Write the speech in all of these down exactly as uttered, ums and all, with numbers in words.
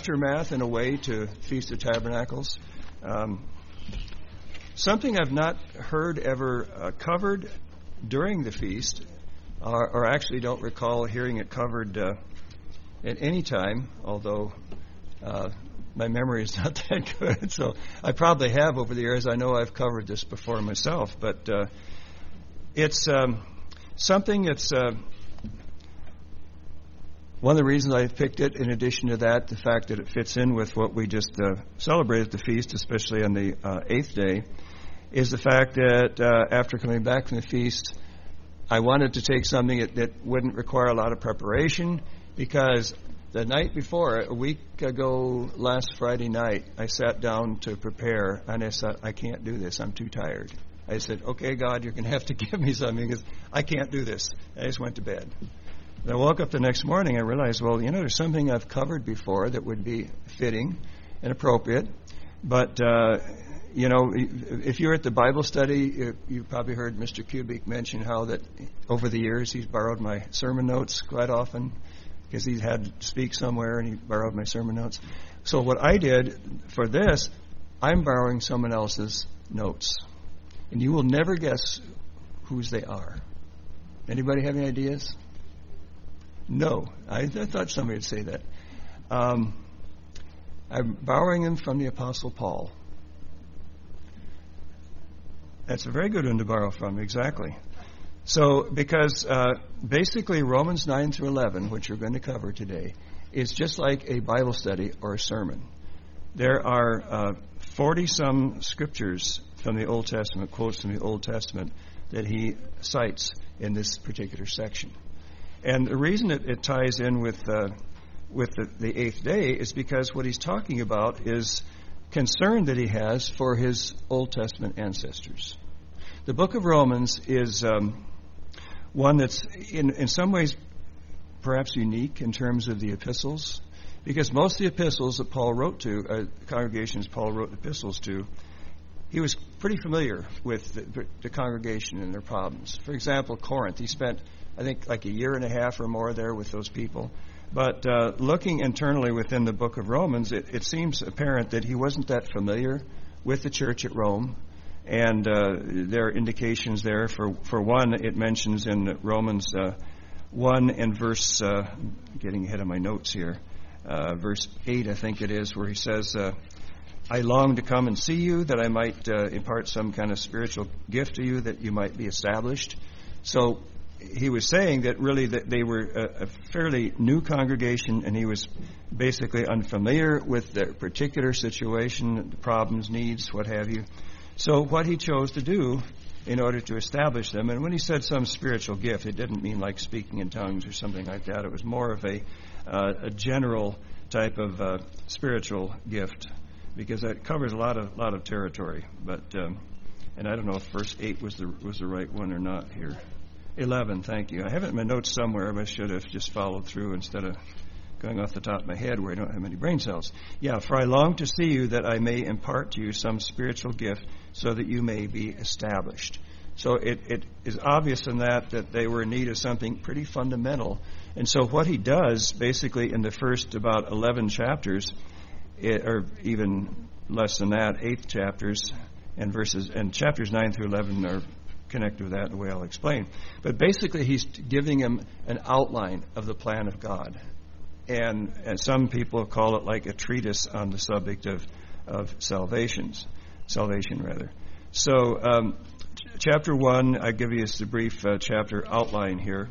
aftermath, in a way, to Feast of Tabernacles. Um, something I've not heard ever uh, covered during the feast, or, or actually don't recall hearing it covered uh, at any time, although uh, my memory is not that good. So I probably have over the years. I know I've covered this before myself, but uh, it's um, something that's... Uh, One of the reasons I picked it, in addition to that, the fact that it fits in with what we just uh, celebrated at the feast, especially on the uh, eighth day, is the fact that uh, after coming back from the feast, I wanted to take something that, that wouldn't require a lot of preparation, because the night before, a week ago, last Friday night, I sat down to prepare, and I said, I can't do this. I'm too tired. I said, okay, God, you're going to have to give me something, because I can't do this. I just went to bed. I woke up the next morning and realized, well, you know, there's something I've covered before that would be fitting and appropriate. But, uh, you know, if you're at the Bible study, you, you probably heard Mister Kubik mention how that over the years he's borrowed my sermon notes quite often, because he had to speak somewhere and he borrowed my sermon notes. So what I did for this, I'm borrowing someone else's notes. And you will never guess whose they are. Anybody have any ideas? No, I, I thought somebody would say that. Um, I'm borrowing them from the Apostle Paul. That's a very good one to borrow from, exactly. So, because uh, basically Romans nine through eleven, which we're going to cover today, is just like a Bible study or a sermon. There are uh, forty-some scriptures from the Old Testament, quotes from the Old Testament, that he cites in this particular section. And the reason it, it ties in with uh, with the, the eighth day is because what he's talking about is concern that he has for his Old Testament ancestors. The book of Romans is um, one that's in, in some ways perhaps unique in terms of the epistles, because most of the epistles that Paul wrote to, uh, congregations Paul wrote epistles to, he was pretty familiar with the, the congregation and their problems. For example, Corinth, he spent I think like a year and a half or more there with those people. But uh, looking internally within the book of Romans, it, it seems apparent that he wasn't that familiar with the church at Rome. And uh, there are indications there. For, for one, it mentions in Romans uh, one and verse, uh, getting ahead of my notes here, uh, verse eight, I think it is, where he says, uh, I long to come and see you, that I might uh, impart some kind of spiritual gift to you, that you might be established. So he was saying that really that they were a, a fairly new congregation, and he was basically unfamiliar with their particular situation, the problems, needs, what have you. So what he chose to do in order to establish them, and when he said some spiritual gift, it didn't mean like speaking in tongues or something like that. It was more of a, uh, a general type of uh, spiritual gift, because that covers a lot of lot of territory. But um, and I don't know if verse eight was the was the right one or not here. eleven, thank you. I have it in my notes somewhere, but I should have just followed through instead of going off the top of my head where I don't have many brain cells. Yeah, for I long to see you, that I may impart to you some spiritual gift, so that you may be established. So it, it is obvious in that that they were in need of something pretty fundamental. And so what he does, basically in the first about eleven chapters, it, or even less than that, eight chapters, and verses, and chapters nine through eleven are connected with that in the way I'll explain. But basically he's giving him an outline of the plan of God. And, and some people call it like a treatise on the subject of, of salvations, salvation rather. So um, ch- chapter one, I give you just a brief uh, chapter outline here.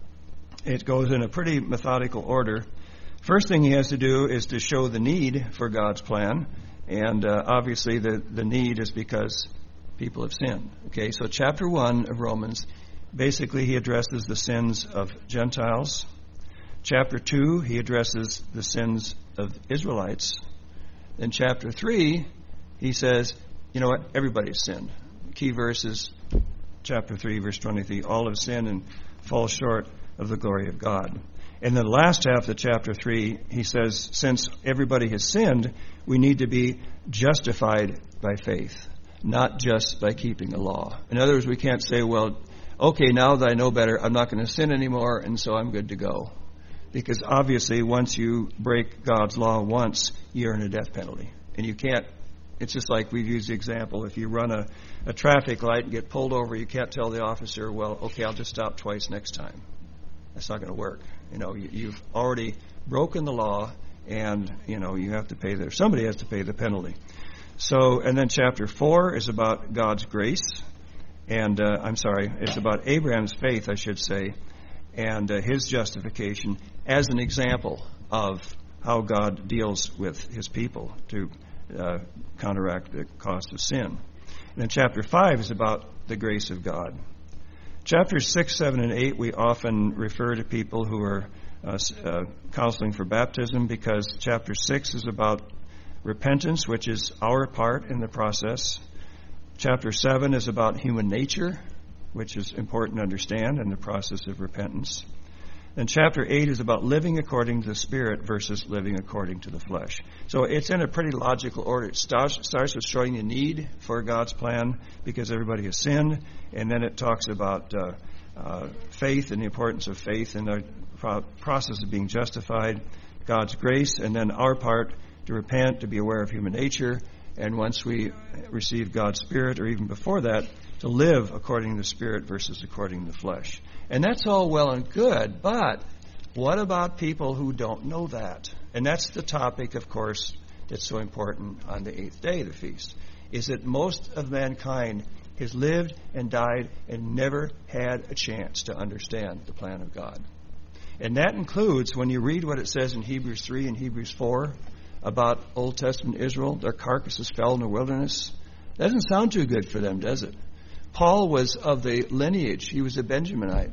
It goes in a pretty methodical order. First thing he has to do is to show the need for God's plan. And uh, obviously the, the need is because people have sinned. Okay, so chapter one of Romans, basically he addresses the sins of Gentiles. Chapter two, he addresses the sins of Israelites. Then chapter three, he says, you know what, everybody's sinned. The key verse is chapter three, verse twenty-three, all have sinned and fall short of the glory of God. And then the last half of chapter three, he says, since everybody has sinned, we need to be justified by faith, not just by keeping the law. In other words, we can't say, well, okay, now that I know better, I'm not going to sin anymore, and so I'm good to go. Because obviously once you break God's law once, you earn a death penalty. And you can't, it's just like we've used the example, if you run a, a traffic light and get pulled over, you can't tell the officer, well, okay, I'll just stop twice next time. That's not going to work. You know, you, you've already broken the law, and, you know, you have to pay the, somebody has to pay the penalty. So, and then chapter four is about God's grace. And, uh, I'm sorry, it's about Abraham's faith, I should say, and uh, his justification as an example of how God deals with his people to uh, counteract the cost of sin. And then chapter five is about the grace of God. Chapters six, seven, and eight, we often refer to people who are uh, uh, counseling for baptism, because chapter six is about repentance, which is our part in the process. Chapter seven is about human nature, which is important to understand in the process of repentance. And chapter eight is about living according to the Spirit versus living according to the flesh. So it's in a pretty logical order. It starts, starts with showing the need for God's plan because everybody has sinned, and then it talks about uh, uh, faith and the importance of faith in the pro- process of being justified, God's grace, and then our part to repent, to be aware of human nature, and once we receive God's Spirit, or even before that, to live according to the Spirit versus according to the flesh. And that's all well and good, but what about people who don't know that? And that's the topic, of course, that's so important on the eighth day of the feast, is that most of mankind has lived and died and never had a chance to understand the plan of God. And that includes, when you read what it says in Hebrews three and Hebrews four about Old Testament Israel, their carcasses fell in the wilderness. That doesn't sound too good for them, does it? Paul was of the lineage. He was a Benjaminite.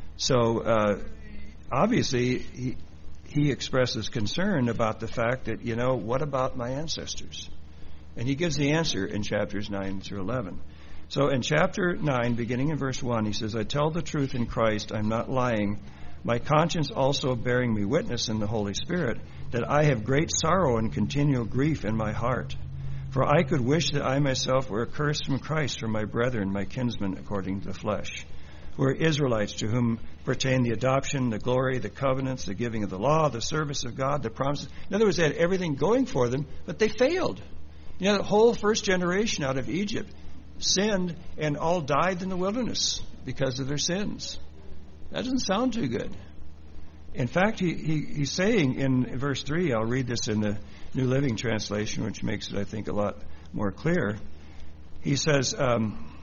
So uh, obviously he, he expresses concern about the fact that, you know, what about my ancestors? And he gives the answer in chapters nine through eleven. So in chapter nine, beginning in verse one, he says, I tell the truth in Christ, I'm not lying. My conscience also bearing me witness in the Holy Spirit, that I have great sorrow and continual grief in my heart. For I could wish that I myself were accursed from Christ for my brethren, my kinsmen, according to the flesh, who are Israelites, to whom pertain the adoption, the glory, the covenants, the giving of the law, the service of God, the promises. In other words, they had everything going for them, but they failed. You know, the whole first generation out of Egypt sinned and all died in the wilderness because of their sins. That doesn't sound too good. In fact, he, he, he's saying in verse three, I'll read this in the New Living Translation, which makes it, I think, a lot more clear. He says, um,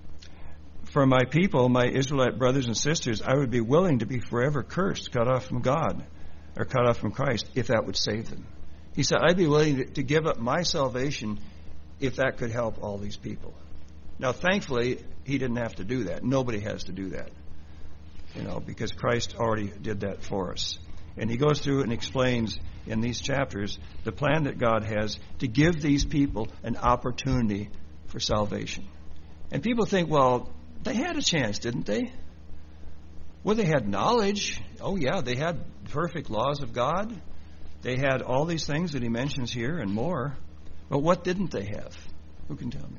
for my people, my Israelite brothers and sisters, I would be willing to be forever cursed, cut off from God, or cut off from Christ, if that would save them. He said, I'd be willing to, to give up my salvation if that could help all these people. Now, thankfully, he didn't have to do that. Nobody has to do that. You know, because Christ already did that for us. And he goes through and explains in these chapters the plan that God has to give these people an opportunity for salvation. And people think, well, they had a chance, didn't they? Well, they had knowledge. Oh, yeah, they had perfect laws of God. They had all these things that he mentions here and more. But what didn't they have? Who can tell me?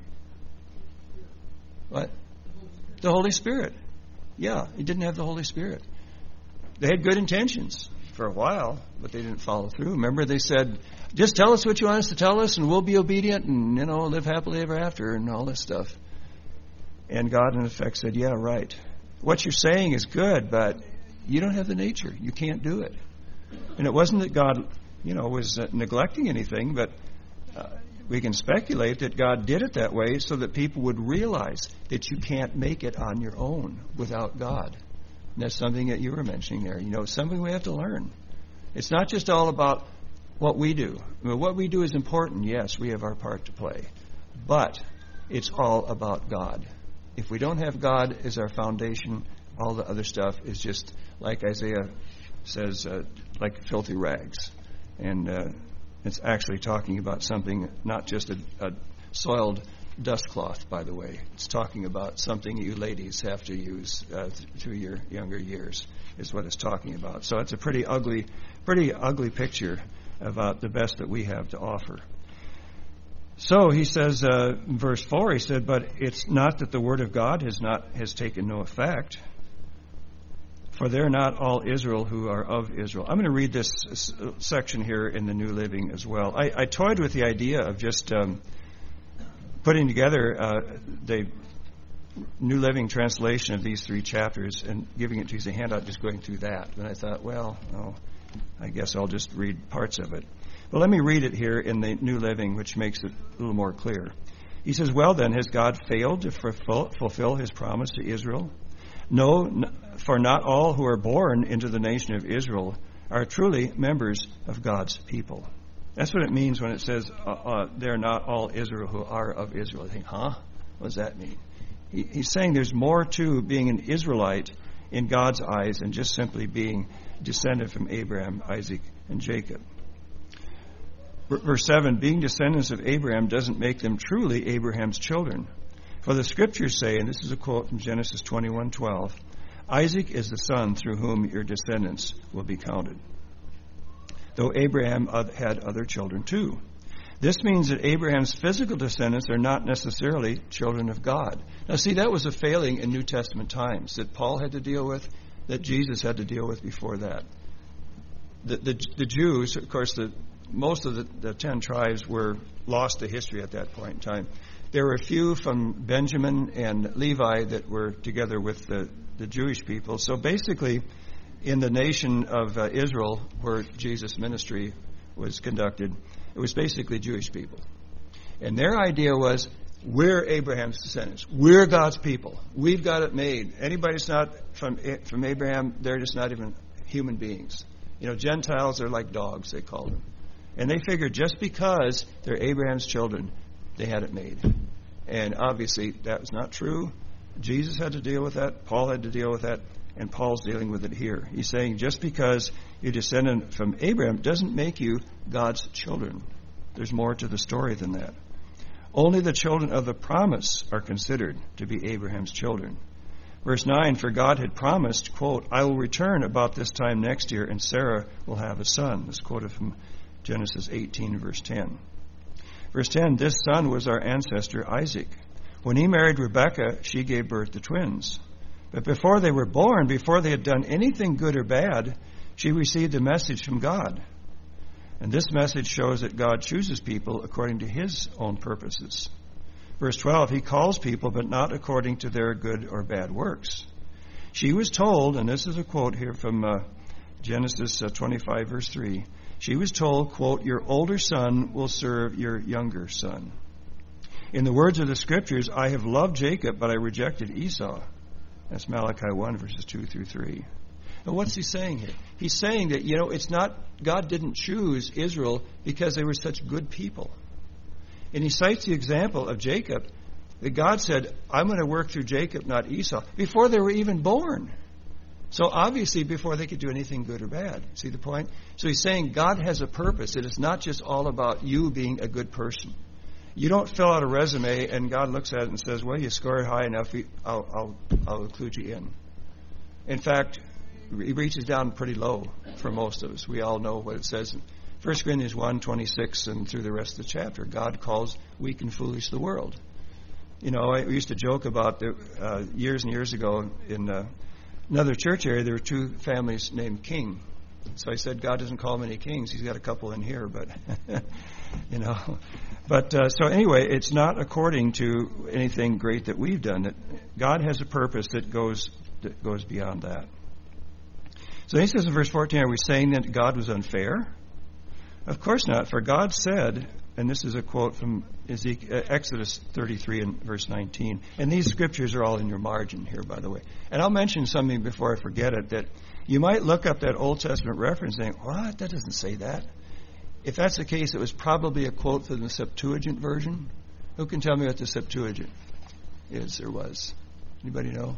What? The Holy Spirit. Yeah, he didn't have the Holy Spirit. They had good intentions for a while, but they didn't follow through. Remember, they said, just tell us what you want us to tell us, and we'll be obedient, and, you know, live happily ever after, and all this stuff. And God, in effect, said, yeah, right. What you're saying is good, but you don't have the nature. You can't do it. And it wasn't that God, you know, was uh, neglecting anything, but uh, we can speculate that God did it that way so that people would realize that you can't make it on your own without God. And that's something that you were mentioning there. You know, it's something we have to learn. It's not just all about what we do. I mean, what we do is important. Yes, we have our part to play. But it's all about God. If we don't have God as our foundation, all the other stuff is just, like Isaiah says, uh, like filthy rags. And uh, it's actually talking about something, not just a, a soiled dust cloth, by the way. It's talking about something you ladies have to use uh, th- through your younger years, is what it's talking about. So it's a pretty ugly, pretty ugly picture about the best that we have to offer. So he says, uh, in verse four, he said, but it's not that the word of God has not has taken no effect. For they're not all Israel who are of Israel. I'm going to read this section here in the New Living as well. I, I toyed with the idea of just um, putting together uh, the New Living translation of these three chapters and giving it to you as a handout, just going through that. And I thought, well, oh, I guess I'll just read parts of it. But let me read it here in the New Living, which makes it a little more clear. He says, well then, has God failed to fulfill his promise to Israel? No, for not all who are born into the nation of Israel are truly members of God's people. That's what it means when it says uh, uh, they're not all Israel who are of Israel. I think, huh? What does that mean? He, he's saying there's more to being an Israelite in God's eyes than just simply being descended from Abraham, Isaac, and Jacob. Verse seven, being descendants of Abraham doesn't make them truly Abraham's children. For the scriptures say, and this is a quote from Genesis twenty-one twelve, Isaac is the son through whom your descendants will be counted. Though Abraham had other children too. This means that Abraham's physical descendants are not necessarily children of God. Now see, that was a failing in New Testament times that Paul had to deal with, that Jesus had to deal with before that. The, the, the Jews, of course, the, most of the, the ten tribes were lost to history at that point in time. There were a few from Benjamin and Levi that were together with the, the Jewish people. So basically, in the nation of uh, Israel, where Jesus' ministry was conducted, it was basically Jewish people. And their idea was, we're Abraham's descendants. We're God's people. We've got it made. Anybody that's not from, from Abraham, they're just not even human beings. You know, Gentiles are like dogs, they call them. And they figured just because they're Abraham's children, they had it made. And obviously that was not true. Jesus had to deal with that. Paul had to deal with that. And Paul's dealing with it here. He's saying just because you're descendant from Abraham doesn't make you God's children. There's more to the story than that. Only the children of the promise are considered to be Abraham's children. Verse nine, for God had promised, quote, I will return about this time next year and Sarah will have a son. This is quoted from Genesis eighteen, verse ten. Verse ten, this son was our ancestor Isaac. When he married Rebekah, she gave birth to twins. But before they were born, before they had done anything good or bad, she received a message from God. And this message shows that God chooses people according to his own purposes. Verse twelve, he calls people, but not according to their good or bad works. She was told, and this is a quote here from uh, Genesis uh, twenty-five, verse three, she was told, quote, your older son will serve your younger son. In the words of the scriptures, I have loved Jacob, but I rejected Esau. That's Malachi one, verses two through three. Now, what's he saying here? He's saying that, you know, it's not, God didn't choose Israel because they were such good people. And he cites the example of Jacob, that God said, I'm going to work through Jacob, not Esau, before they were even born. So obviously before they could do anything good or bad. See the point? So he's saying God has a purpose. It is not just all about you being a good person. You don't fill out a resume and God looks at it and says, well, you scored high enough, I'll, I'll, I'll include you in. In fact, he reaches down pretty low for most of us. We all know what it says in First Corinthians one, twenty-six and through the rest of the chapter. God calls weak and foolish the world. You know, I used to joke about the, uh, years and years ago in uh, another church area, there were two families named King. So I said, God doesn't call many kings. He's got a couple in here, but, you know. But uh, so anyway, it's not according to anything great that we've done. That God has a purpose that goes that goes beyond that. So he says in verse fourteen, are we saying that God was unfair? Of course not. For God said, and this is a quote from Ezekiel, Exodus thirty-three and verse nineteen. And these scriptures are all in your margin here, by the way. And I'll mention something before I forget it, that you might look up that Old Testament reference and think, what? That doesn't say that. If that's the case, it was probably a quote from the Septuagint version. Who can tell me what the Septuagint is or was? Anybody know?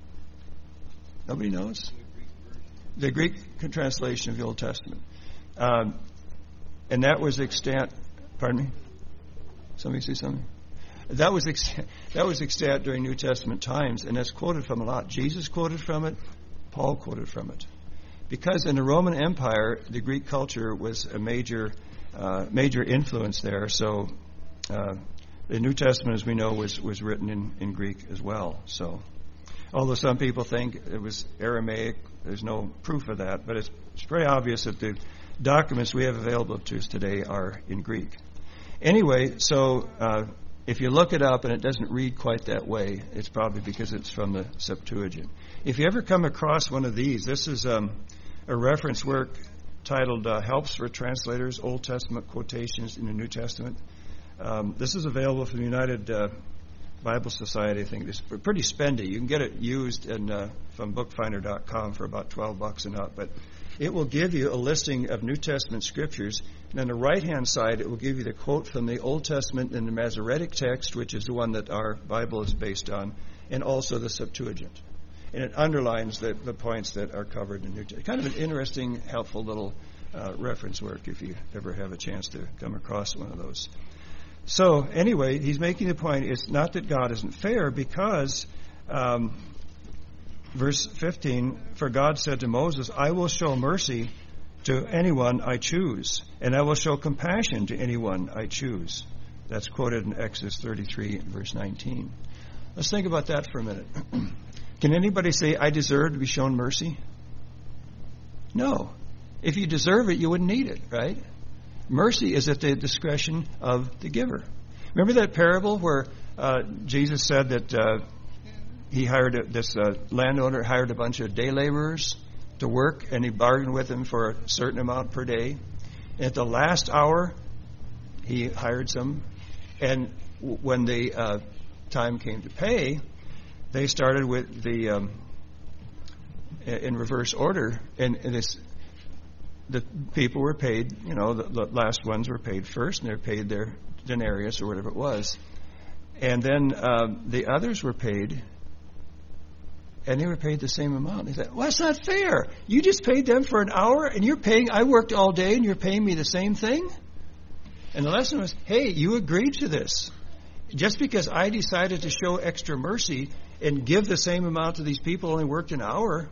Nobody knows? The Greek translation of the Old Testament. Um, and that was extant... Pardon me? Somebody say something? That was extant, that was extant during New Testament times, and that's quoted from a lot. Jesus quoted from it. Paul quoted from it. Because in the Roman Empire, the Greek culture was a major uh, major influence there. So uh, the New Testament, as we know, was, was written in, in Greek as well. So Although some people think it was Aramaic, there's no proof of that, but it's, it's very obvious that the documents we have available to us today are in Greek. Anyway, so uh, if you look it up and it doesn't read quite that way, it's probably because it's from the Septuagint. If you ever come across one of these, this is um, a reference work titled uh, Helps for Translators, Old Testament Quotations in the New Testament. Um, this is available from the United uh, Bible Society. I think it's pretty spendy. You can get it used in, uh, from bookfinder dot com for about twelve bucks and up. But it will give you a listing of New Testament scriptures. And on the right-hand side, it will give you the quote from the Old Testament and the Masoretic text, which is the one that our Bible is based on, and also the Septuagint. And it underlines the, the points that are covered in New Testament. Kind of an interesting, helpful little uh, reference work if you ever have a chance to come across one of those. So anyway, he's making the point, it's not that God isn't fair, because um, verse fifteen, for God said to Moses, I will show mercy to anyone I choose, and I will show compassion to anyone I choose. That's quoted in Exodus thirty-three, verse nineteen. Let's think about that for a minute. Can anybody say, I deserve to be shown mercy? No. If you deserve it, you wouldn't need it, right? Mercy is at the discretion of the giver. Remember that parable where uh, Jesus said that uh, he hired a, this uh, landowner hired a bunch of day laborers to work, and he bargained with them for a certain amount per day. And at the last hour, he hired some, and w- when the uh, time came to pay, they started with the um, in reverse order, and, and this. The people were paid, you know, the, the last ones were paid first, and they were paid their denarius or whatever it was. And then um, the others were paid, and they were paid the same amount. They said, well, that's not fair. You just paid them for an hour, and you're paying, I worked all day, and you're paying me the same thing? And the lesson was, hey, you agreed to this. Just because I decided to show extra mercy and give the same amount to these people who only worked an hour,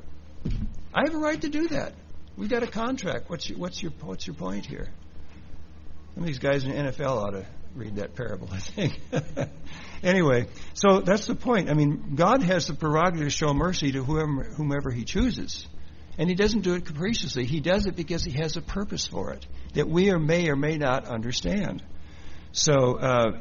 I have a right to do that. We've got a contract. What's your, what's your what's your point here? Some of these guys in the N F L ought to read that parable, I think. Anyway, so that's the point. I mean, God has the prerogative to show mercy to whomever, whomever He chooses. And He doesn't do it capriciously. He does it because He has a purpose for it that we or may or may not understand. So uh,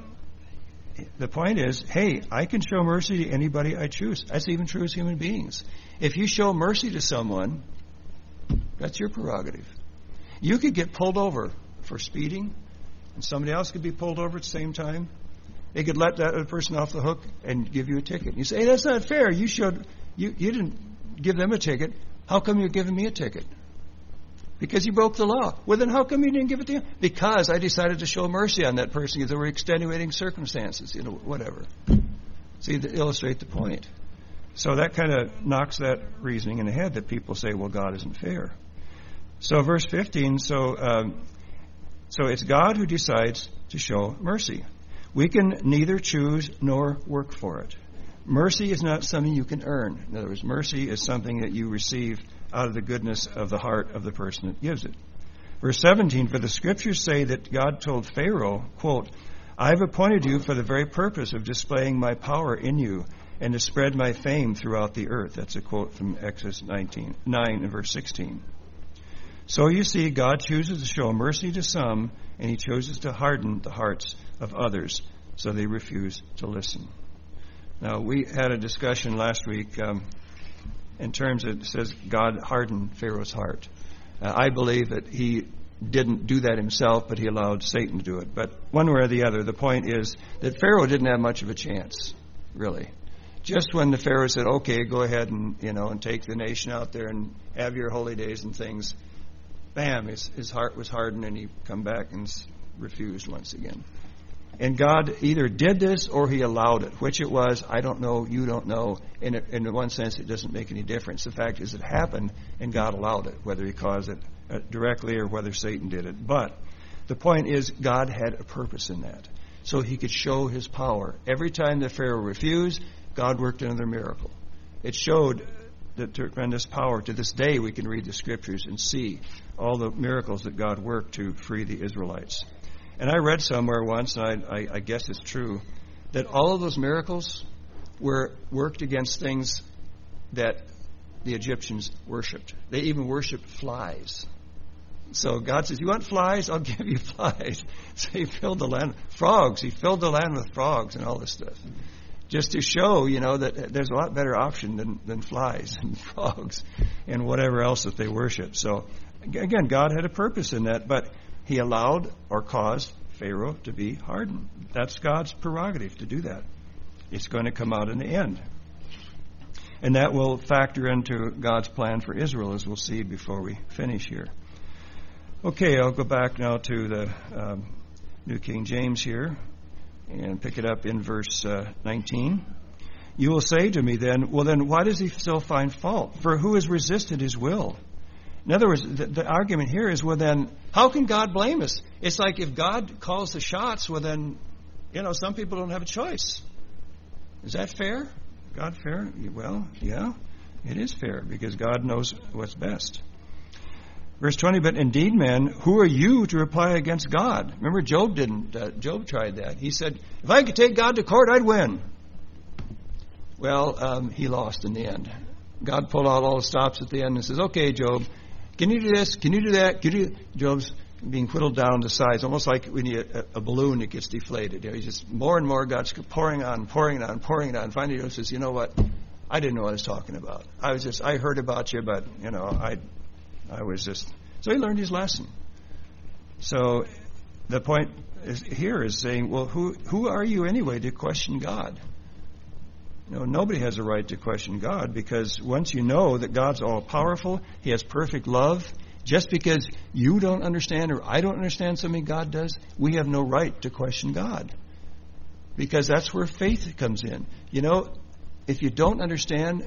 the point is, hey, I can show mercy to anybody I choose. That's even true as human beings. If you show mercy to someone, that's your prerogative. You could get pulled over for speeding, and somebody else could be pulled over at the same time. They could let that other person off the hook and give you a ticket. You say, hey, that's not fair. You showed, you, you didn't give them a ticket. How come you're giving me a ticket? Because you broke the law. Well, then how come you didn't give it to him? Because I decided to show mercy on that person because there were extenuating circumstances, you know, whatever. See, to illustrate the point. So that kind of knocks that reasoning in the head that people say, well, God isn't fair. So verse fifteen, so um, so it's God who decides to show mercy. We can neither choose nor work for it. Mercy is not something you can earn. In other words, mercy is something that you receive out of the goodness of the heart of the person that gives it. Verse seventeen, for the scriptures say that God told Pharaoh, quote, I have appointed you for the very purpose of displaying my power in you, and to spread my fame throughout the earth. That's a quote from Exodus nineteen, nine and verse sixteen. So you see, God chooses to show mercy to some, and He chooses to harden the hearts of others, so they refuse to listen. Now, we had a discussion last week um, in terms of, it says God hardened Pharaoh's heart. Uh, I believe that he didn't do that himself, but he allowed Satan to do it. But one way or the other, the point is that Pharaoh didn't have much of a chance, really. Just when the Pharaoh said, okay, go ahead and, you know, and take the nation out there and have your holy days and things, bam, his, his heart was hardened and he come back and refused once again. And God either did this or He allowed it. Which it was, I don't know, you don't know. In, it, in one sense, it doesn't make any difference. The fact is it happened and God allowed it, whether He caused it directly or whether Satan did it. But the point is God had a purpose in that, so He could show His power. Every time the Pharaoh refused, God worked another miracle. It showed the tremendous power. To this day, we can read the Scriptures and see all the miracles that God worked to free the Israelites. And I read somewhere once, and I, I, I guess it's true, that all of those miracles were worked against things that the Egyptians worshipped. They even worshipped flies. So God says, you want flies? I'll give you flies. So he filled the land with frogs. He filled the land with frogs and all this stuff. Just to show, you know, that there's a lot better option than, than flies and frogs and whatever else that they worship. So, again, God had a purpose in that, but he allowed or caused Pharaoh to be hardened. That's God's prerogative to do that. It's going to come out in the end. And that will factor into God's plan for Israel, as we'll see before we finish here. Okay, I'll go back now to the um, New King James here and pick it up in verse uh, nineteen. You will say to me then, well then, why does he still find fault? For who has resisted his will? In other words, the, the argument here is, well then, how can God blame us? It's like if God calls the shots, well then, you know, some people don't have a choice. Is that fair? God fair? Well, yeah, it is fair because God knows what's best. Verse twenty, but indeed, men, who are you to reply against God? Remember, Job didn't. Uh, Job tried that. He said, if I could take God to court, I'd win. Well, um, he lost in the end. God pulled out all the stops at the end and says, okay, Job, can you do this? Can you do that? Can you do... Job's being whittled down to size, almost like when you a, a balloon that gets deflated. You know, he's just more and more God's pouring on, pouring on, pouring on. Finally, Job says, you know what? I didn't know what I was talking about. I was just, I heard about you, but, you know, I... I was just... So he learned his lesson. So the point is, here is saying, well, who who are you anyway to question God? You know, nobody has a right to question God, because once you know that God's all-powerful, he has perfect love, just because you don't understand or I don't understand something God does, we have no right to question God. Because that's where faith comes in. You know, if you don't understand...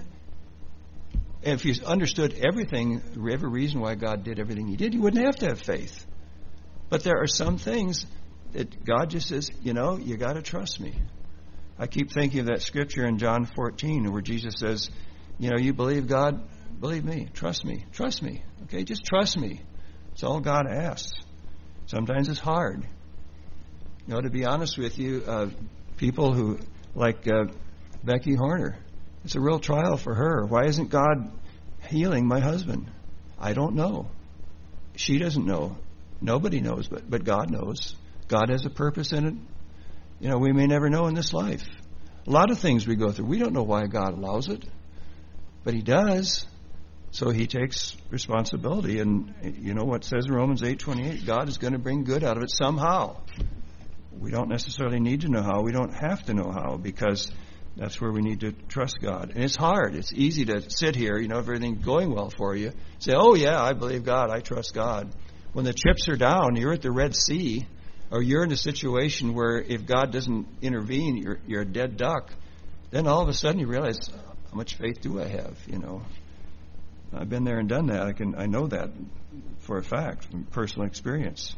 If you understood everything, every reason why God did everything he did, you wouldn't have to have faith. But there are some things that God just says, you know, you got to trust me. I keep thinking of that scripture in John fourteen where Jesus says, you know, you believe God, believe me, trust me, trust me. Okay, just trust me. It's all God asks. Sometimes it's hard. You know, to be honest with you, uh, people who, like uh, Becky Horner, it's a real trial for her. Why isn't God healing my husband? I don't know. She doesn't know. Nobody knows, but, but God knows. God has a purpose in it. You know, we may never know in this life. A lot of things we go through, we don't know why God allows it, but he does. So he takes responsibility. And you know what says in Romans eight twenty-eight? God is going to bring good out of it somehow. We don't necessarily need to know how. We don't have to know how, because that's where we need to trust God. And it's hard. It's easy to sit here, you know, if everything's going well for you, say, oh, yeah, I believe God. I trust God. When the chips are down, you're at the Red Sea, or you're in a situation where if God doesn't intervene, you're, you're a dead duck, then all of a sudden you realize, how much faith do I have, you know? I've been there and done that. I can I know that for a fact from personal experience.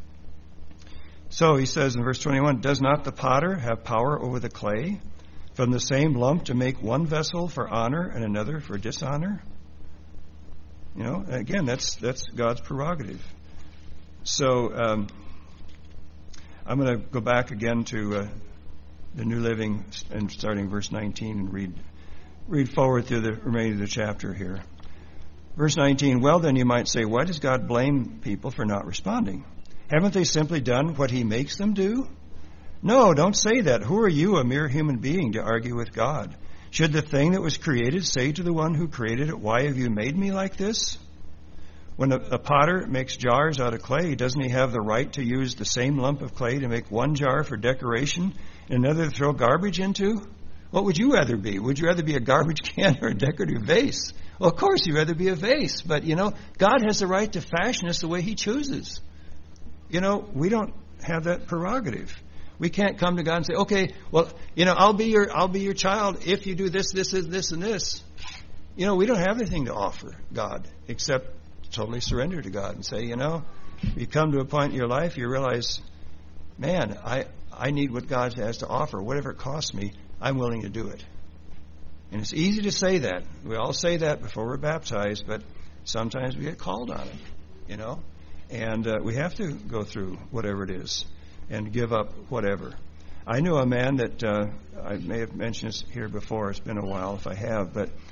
So he says in verse twenty-one, does not the potter have power over the clay, from the same lump to make one vessel for honor and another for dishonor? You know, again, that's that's God's prerogative. So um, I'm going to go back again to uh, the New Living and starting verse nineteen and read read forward through the remainder of the chapter here. Verse nineteen, well then you might say, why does God blame people for not responding? Haven't they simply done what he makes them do? No, don't say that. Who are you, a mere human being, to argue with God? Should the thing that was created say to the one who created it, why have you made me like this? When a, a potter makes jars out of clay, doesn't he have the right to use the same lump of clay to make one jar for decoration and another to throw garbage into? What would you rather be? Would you rather be a garbage can or a decorative vase? Well, of course you'd rather be a vase. But, you know, God has the right to fashion us the way he chooses. You know, we don't have that prerogative. We can't come to God and say, okay, well, you know, I'll be your I'll be your child if you do this, this, this, and this. You know, we don't have anything to offer God except totally surrender to God and say, you know, you come to a point in your life, you realize, man, I, I need what God has to offer. Whatever it costs me, I'm willing to do it. And it's easy to say that. We all say that before we're baptized, but sometimes we get called on it, you know. And uh, we have to go through whatever it is and give up whatever. I knew a man that, uh, I may have mentioned this here before, it's been a while if I have, but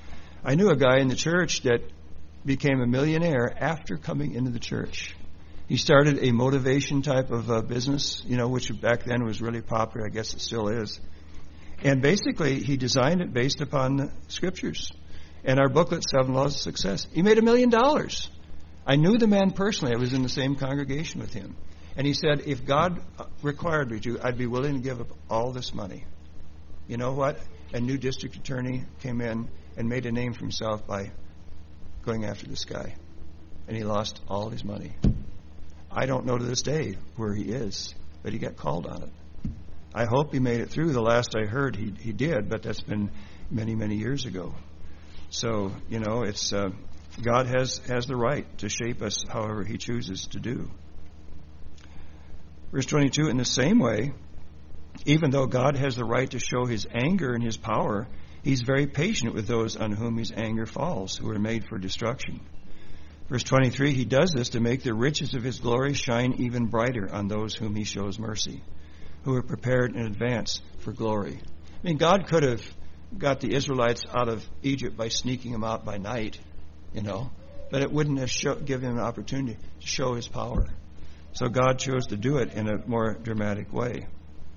I knew a guy in the church that became a millionaire after coming into the church. He started a motivation type of uh, business, you know, which back then was really popular. I guess it still is. And basically, he designed it based upon the scriptures. And our booklet, Seven Laws of Success. He made a million dollars. I knew the man personally. I was in the same congregation with him. And he said, if God required me to, I'd be willing to give up all this money. You know what? A new district attorney came in and made a name for himself by going after this guy. And he lost all his money. I don't know to this day where he is, but he got called on it. I hope he made it through. The last I heard, he he did, but that's been many, many years ago. So, you know, it's uh, God has, has the right to shape us however he chooses to do. Verse twenty-two, in the same way, even though God has the right to show his anger and his power, he's very patient with those on whom his anger falls, who are made for destruction. Verse twenty-three, he does this to make the riches of his glory shine even brighter on those whom he shows mercy, who are prepared in advance for glory. I mean, God could have got the Israelites out of Egypt by sneaking them out by night, you know, but it wouldn't have show, given him an opportunity to show his power. So God chose to do it in a more dramatic way.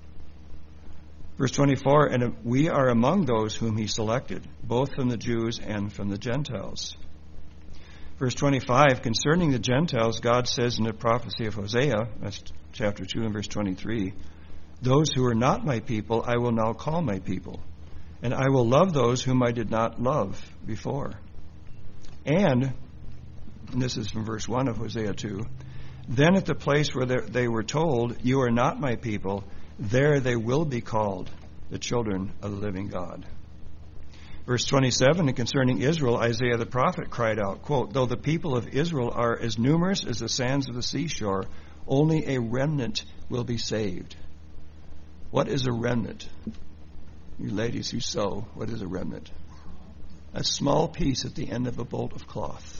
Verse twenty-four, and we are among those whom he selected, both from the Jews and from the Gentiles. Verse twenty-five, concerning the Gentiles, God says in the prophecy of Hosea, that's chapter two and verse twenty-three, those who are not my people, I will now call my people, and I will love those whom I did not love before. And, and this is from verse one of Hosea two, then at the place where they were told, you are not my people, there they will be called the children of the living God. Verse twenty-seven, and concerning Israel, Isaiah the prophet cried out, quote, though the people of Israel are as numerous as the sands of the seashore, only a remnant will be saved. What is a remnant? You ladies who sew, what is a remnant? A small piece at the end of a bolt of cloth.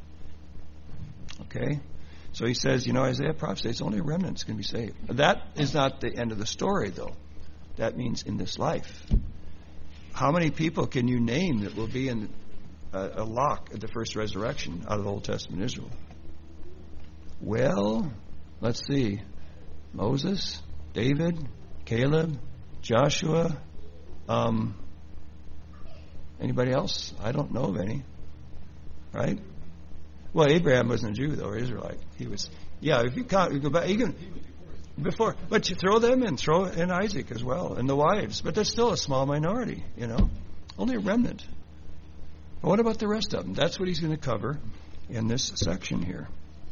Okay? So he says, you know, Isaiah prophesies only a remnant is going to be saved. That is not the end of the story, though. That means in this life. How many people can you name that will be in a, a lock at the first resurrection out of Old Testament Israel? Well, let's see. Moses, David, Caleb, Joshua. Um, anybody else? I don't know of any. Right? Well, Abraham wasn't a Jew, though, or Israelite. He was, yeah, if you, count, you go back, you can, before, but you throw them in, throw in Isaac as well, and the wives. But that's still a small minority, you know, only a remnant. But what about the rest of them? That's what he's going to cover in this section here.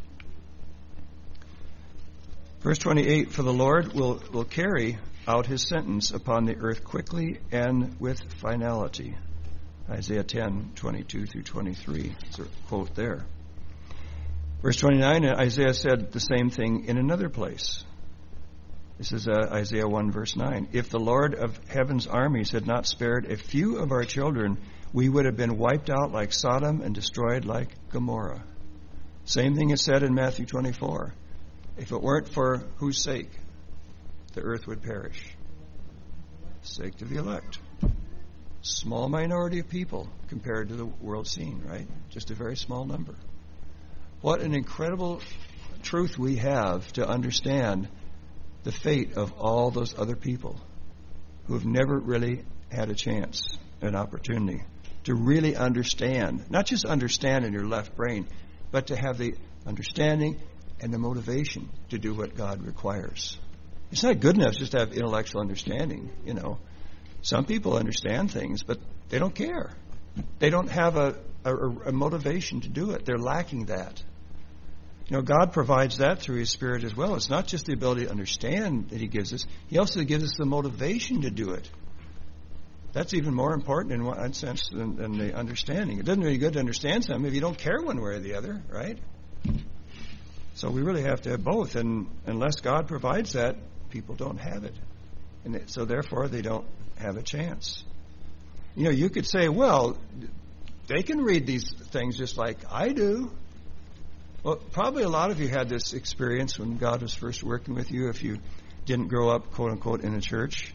Verse twenty-eight, for the Lord will, will carry out his sentence upon the earth quickly and with finality. Isaiah ten, twenty-two through twenty-three. It's a quote there. Verse twenty-nine, Isaiah said the same thing in another place. This is uh, Isaiah one, verse nine. If the Lord of heaven's armies had not spared a few of our children, we would have been wiped out like Sodom and destroyed like Gomorrah. Same thing is said in Matthew twenty-four. If it weren't for whose sake? The earth would perish. Sake of the elect. Small minority of people compared to the world scene, right? Just a very small number. What an incredible truth we have to understand the fate of all those other people who have never really had a chance, an opportunity to really understand, not just understand in your left brain, but to have the understanding and the motivation to do what God requires. It's not good enough just to have intellectual understanding, you know. Some people understand things, but they don't care. They don't have a, a, a motivation to do it. They're lacking that. You know, God provides that through his Spirit as well. It's not just the ability to understand that he gives us. He also gives us the motivation to do it. That's even more important in one sense than, than the understanding. It doesn't really good to understand something if you don't care one way or the other, right? So we really have to have both. And unless God provides that, people don't have it. And so therefore they don't have a chance. You know, you could say, well, they can read these things just like I do. Well, probably a lot of you had this experience when God was first working with you, if you didn't grow up, quote unquote, in a church.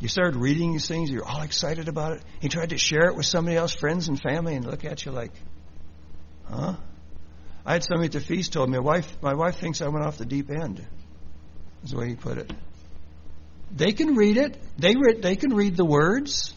You started reading these things, you're all excited about it. You tried to share it with somebody else, friends and family, and look at you like, huh? I had somebody at the feast told me, my wife, my wife thinks I went off the deep end. Is the way he put it. They can read it. They read, they can read the words.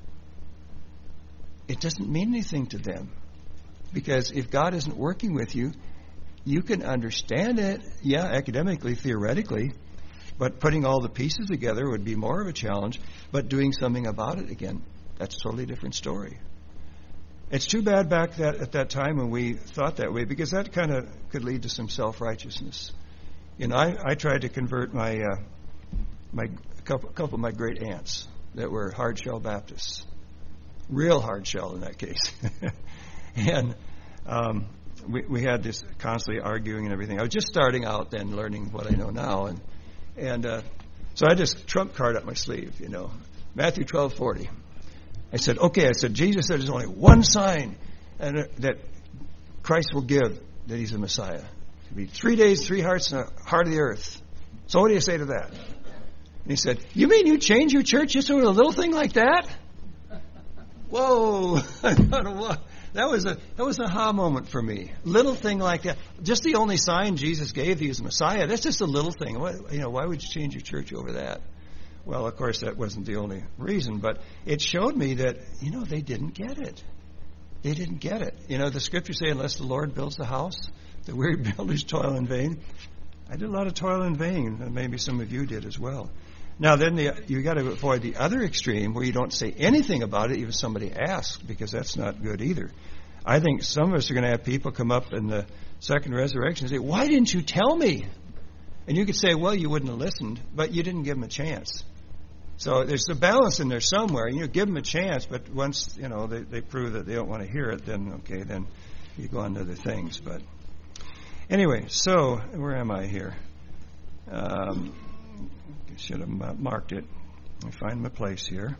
It doesn't mean anything to them. Because if God isn't working with you, you can understand it, yeah, academically, theoretically, but putting all the pieces together would be more of a challenge. But doing something about it, again, that's a totally different story. It's too bad back that at that time when we thought that way, because that kind of could lead to some self-righteousness. You know, I, I tried to convert my uh, my couple, couple of my great aunts that were hard-shell Baptists. Real hard-shell in that case. and um, we, we had this constantly arguing and everything. I was just starting out then, learning what I know now. And and uh, so I just trump card up my sleeve, you know. Matthew twelve forty. I said, okay, I said, Jesus said there's only one sign and uh, that Christ will give that he's the Messiah. It'll be three days, three hearts, and a heart of the earth. So what do you say to that? And he said, you mean you change your church just over a little thing like that? Whoa. I thought, what? That was a that was an aha moment for me. Little thing like that. Just the only sign Jesus gave he was the Messiah. That's just a little thing. What, you know, why would you change your church over that? Well, of course, that wasn't the only reason, but it showed me that, you know, they didn't get it. They didn't get it. You know, the scriptures say, unless the Lord builds the house, the weary builders toil in vain. I did a lot of toil in vain, and maybe some of you did as well. Now, then the, you got to avoid the other extreme where you don't say anything about it, even if somebody asks, because that's not good either. I think some of us are going to have people come up in the second resurrection and say, why didn't you tell me? And you could say, well, you wouldn't have listened, but you didn't give them a chance. So there's a balance in there somewhere. You know, give them a chance, but once, you know, they, they prove that they don't want to hear it, then, okay, then you go on to other things. But anyway, so where am I here? Um, should have marked it. Let me find my place here.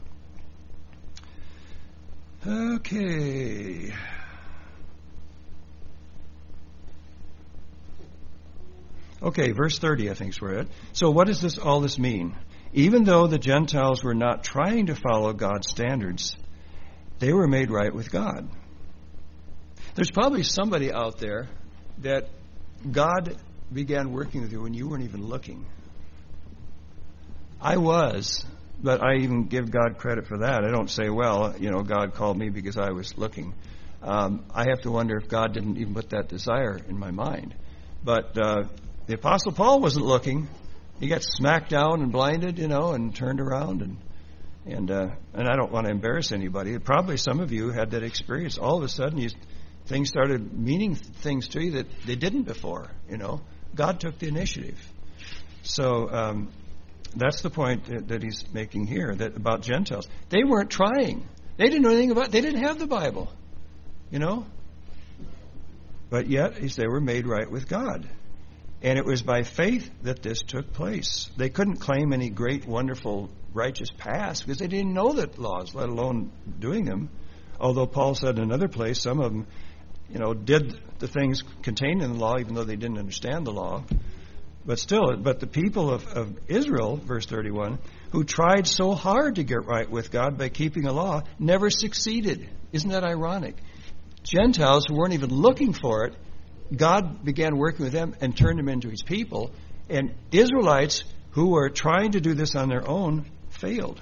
Okay. Okay, verse thirty, I think is where it. So what does this all this mean? Even though the Gentiles were not trying to follow God's standards, they were made right with God. There's probably somebody out there that God began working with you when you weren't even looking. I was, but I even give God credit for that. I don't say, well, you know, God called me because I was looking. Um, I have to wonder if God didn't even put that desire in my mind. But uh, the Apostle Paul wasn't looking. He got smacked down and blinded, you know, and turned around. And and uh, and I don't want to embarrass anybody. Probably some of you had that experience. All of a sudden, you, things started meaning things to you that they didn't before, you know. God took the initiative. So um, that's the point that, that he's making here, that about Gentiles. They weren't trying. They didn't know anything about it. They didn't have the Bible, you know. But yet, they were made right with God. And it was by faith that this took place. They couldn't claim any great, wonderful, righteous past because they didn't know the laws, let alone doing them. Although Paul said in another place, some of them, you know, did the things contained in the law even though they didn't understand the law. But still, but the people of, of Israel, verse thirty-one, who tried so hard to get right with God by keeping a law, never succeeded. Isn't that ironic? Gentiles who weren't even looking for it, God began working with them and turned them into his people. And Israelites who were trying to do this on their own failed.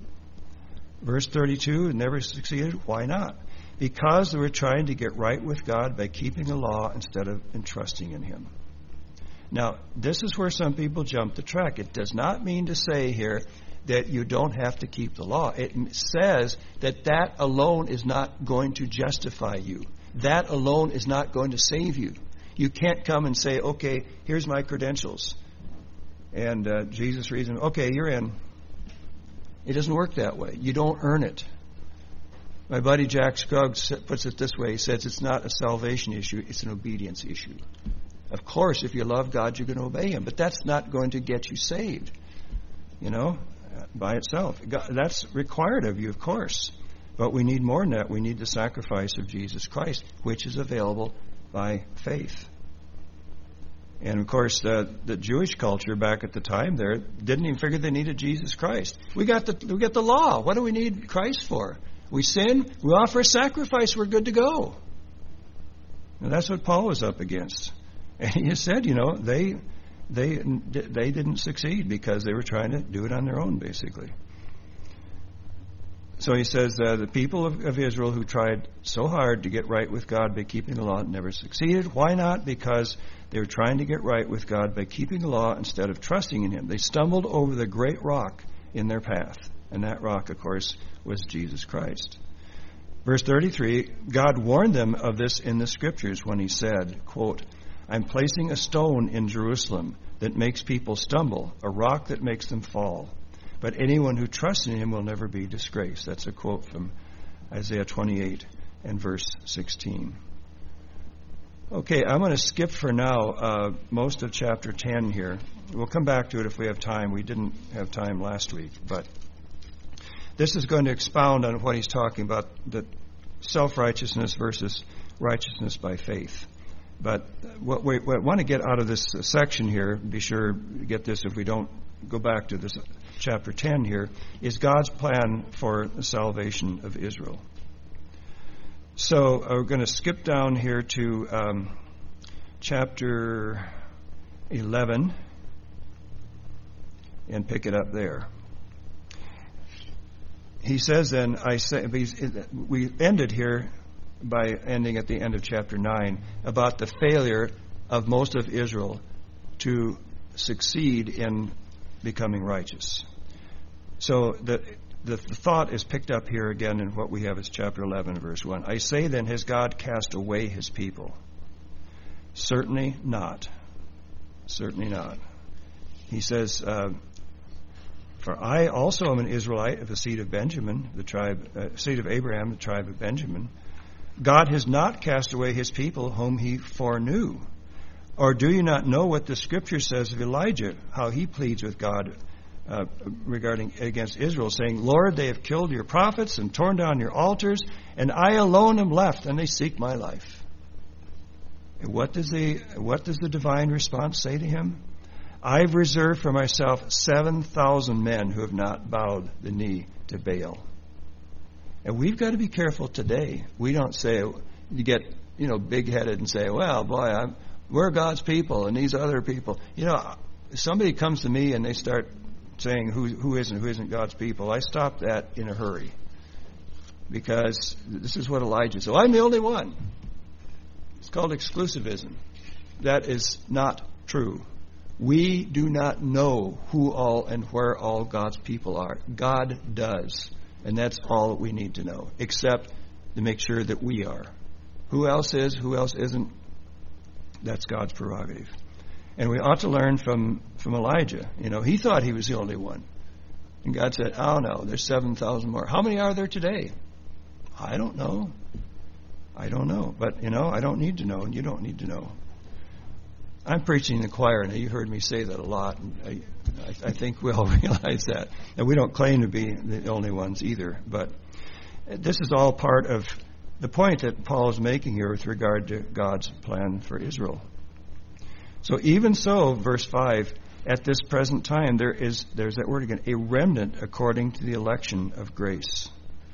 Verse thirty-two, never succeeded. Why not? Because they were trying to get right with God by keeping the law instead of entrusting in him. Now, this is where some people jump the track. It does not mean to say here that you don't have to keep the law. It says that that alone is not going to justify you. That alone is not going to save you. You can't come and say, okay, here's my credentials. And uh, Jesus reads them, okay, you're in. It doesn't work that way. You don't earn it. My buddy Jack Scruggs puts it this way. He says it's not a salvation issue, it's an obedience issue. Of course, if you love God, you're going to obey him. But that's not going to get you saved, you know, by itself. That's required of you, of course. But we need more than that. We need the sacrifice of Jesus Christ, which is available by faith. And of course, the, the Jewish culture back at the time there didn't even figure they needed Jesus Christ. We got the we got the law. What do we need Christ for? We sin, we offer a sacrifice, we're good to go. And that's what Paul was up against. And he said, you know, they they they didn't succeed because they were trying to do it on their own, basically. So he says uh, the people of, of Israel who tried so hard to get right with God by keeping the law never succeeded. Why not? Because they were trying to get right with God by keeping the law instead of trusting in Him. They stumbled over the great rock in their path. And that rock, of course, was Jesus Christ. Verse thirty-three, God warned them of this in the Scriptures when He said, quote, I'm placing a stone in Jerusalem that makes people stumble, a rock that makes them fall. But anyone who trusts in Him will never be disgraced. That's a quote from Isaiah twenty-eight and verse sixteen. Okay, I'm going to skip for now uh, most of chapter ten here. We'll come back to it if we have time. We didn't have time last week. But this is going to expound on what he's talking about, the self-righteousness versus righteousness by faith. But what we, what we want to get out of this section here, be sure to get this if we don't go back to this chapter ten here, is God's plan for the salvation of Israel. So uh, we're going to skip down here to um, chapter eleven and pick it up there. He says then, I say, we ended here by ending at the end of chapter nine about the failure of most of Israel to succeed in becoming righteous. So the, the the thought is picked up here again in what we have as chapter eleven, verse one. I say then, has God cast away His people? Certainly not. Certainly not. He says, uh, for I also am an Israelite of the seed of Benjamin, the tribe, uh, seed of Abraham, the tribe of Benjamin. God has not cast away His people whom He foreknew. Or do you not know what the Scripture says of Elijah, how he pleads with God uh, regarding against Israel, saying, Lord, they have killed your prophets and torn down your altars, and I alone am left, and they seek my life. And what does the what does the divine response say to him? I've reserved for myself seven thousand men who have not bowed the knee to Baal. And we've got to be careful today. We don't say, you get, you know, big-headed and say, well, boy, I'm, we're God's people and these other people. You know, if somebody comes to me and they start saying who who isn't, who isn't God's people, I stop that in a hurry. Because this is what Elijah said. Well, I'm the only one. It's called exclusivism. That is not true. We do not know who all and where all God's people are. God does. And that's all that we need to know, except to make sure that we are. Who else is, who else isn't, that's God's prerogative. And we ought to learn from, from Elijah. You know, he thought he was the only one. And God said, oh no, there's seven thousand more. How many are there today? I don't know. I don't know. But, you know, I don't need to know, and you don't need to know. I'm preaching in the choir, and you've heard me say that a lot. And I, I, I think we all realize that. And we don't claim to be the only ones either. But this is all part of the point that Paul is making here with regard to God's plan for Israel. So even so, verse five, at this present time, there is, there's that word again, a remnant according to the election of grace.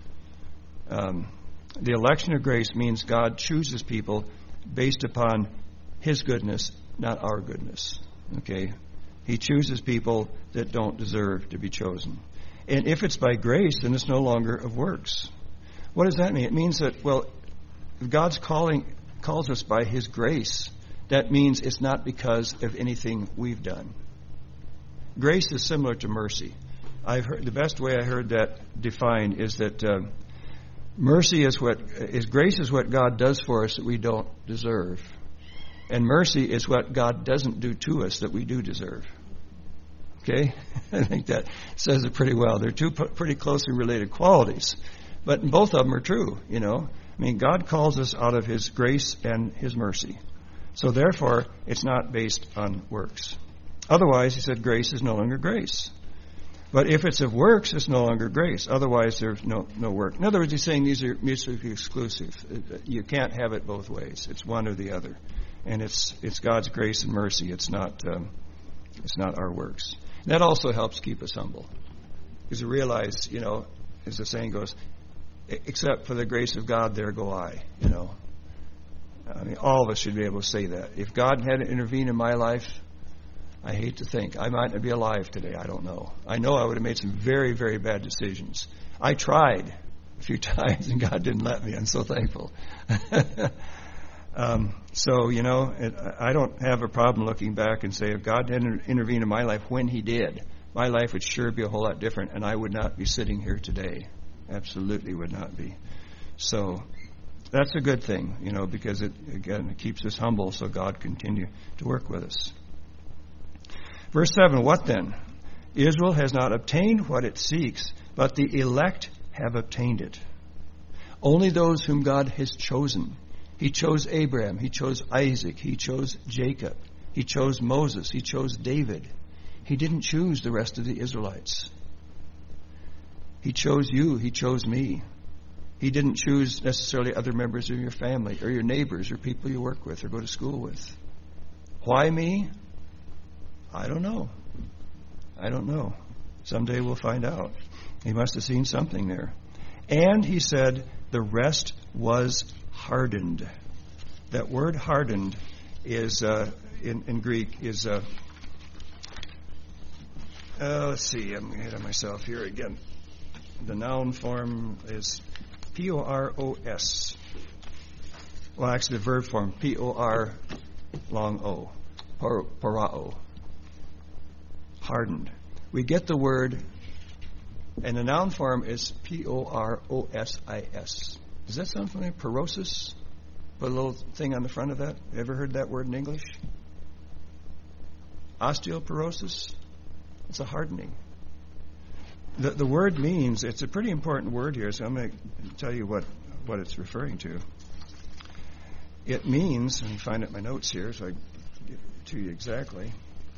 Um, the election of grace means God chooses people based upon His goodness, not our goodness. Okay? He chooses people that don't deserve to be chosen. And if it's by grace, then it's no longer of works. What does that mean? It means that, well, if God's calling calls us by His grace, that means it's not because of anything we've done. Grace is similar to mercy. I've heard, the best way I heard that defined is that uh, mercy is what is grace is what God does for us that we don't deserve. And mercy is what God doesn't do to us that we do deserve. Okay? I think that says it pretty well. They're two p- pretty closely related qualities. But both of them are true, you know. I mean, God calls us out of His grace and His mercy. So therefore, it's not based on works. Otherwise, he said, grace is no longer grace. But if it's of works, it's no longer grace. Otherwise, there's no, no work. In other words, he's saying these are mutually exclusive. You can't have it both ways. It's one or the other. And it's it's God's grace and mercy. It's not um, it's not our works. And that also helps keep us humble, because we realize, you know, as the saying goes, except for the grace of God, there go I. You know, I mean, all of us should be able to say that. If God hadn't intervened in my life, I hate to think I might not be alive today. I don't know. I know I would have made some very, very bad decisions. I tried a few times, and God didn't let me. I'm so thankful. Um, so, you know, it, I don't have a problem looking back and say, if God didn't intervene in my life when He did, my life would sure be a whole lot different, and I would not be sitting here today. Absolutely would not be. So that's a good thing, you know, because it, again, it keeps us humble so God can continue to work with us. Verse seven, what then? Israel has not obtained what it seeks, but the elect have obtained it. Only those whom God has chosen. He chose Abraham. He chose Isaac. He chose Jacob. He chose Moses. He chose David. He didn't choose the rest of the Israelites. He chose you. He chose me. He didn't choose necessarily other members of your family or your neighbors or people you work with or go to school with. Why me? I don't know. I don't know. Someday we'll find out. He must have seen something there. And he said, the rest was hardened. That word hardened is, uh, in, in Greek, is, uh, uh, let's see, I'm ahead of myself here again. The noun form is P O R O S. Well, actually, the verb form, P O R long O, parao. Hardened. We get the word, and the noun form is P O R O S I S. Does that sound familiar? Porosis? Put a little thing on the front of that. Ever heard that word in English? Osteoporosis? It's a hardening. The, the word means, it's a pretty important word here, so I'm going to tell you what, what it's referring to. It means, and find it in my notes here so I can get it to you exactly.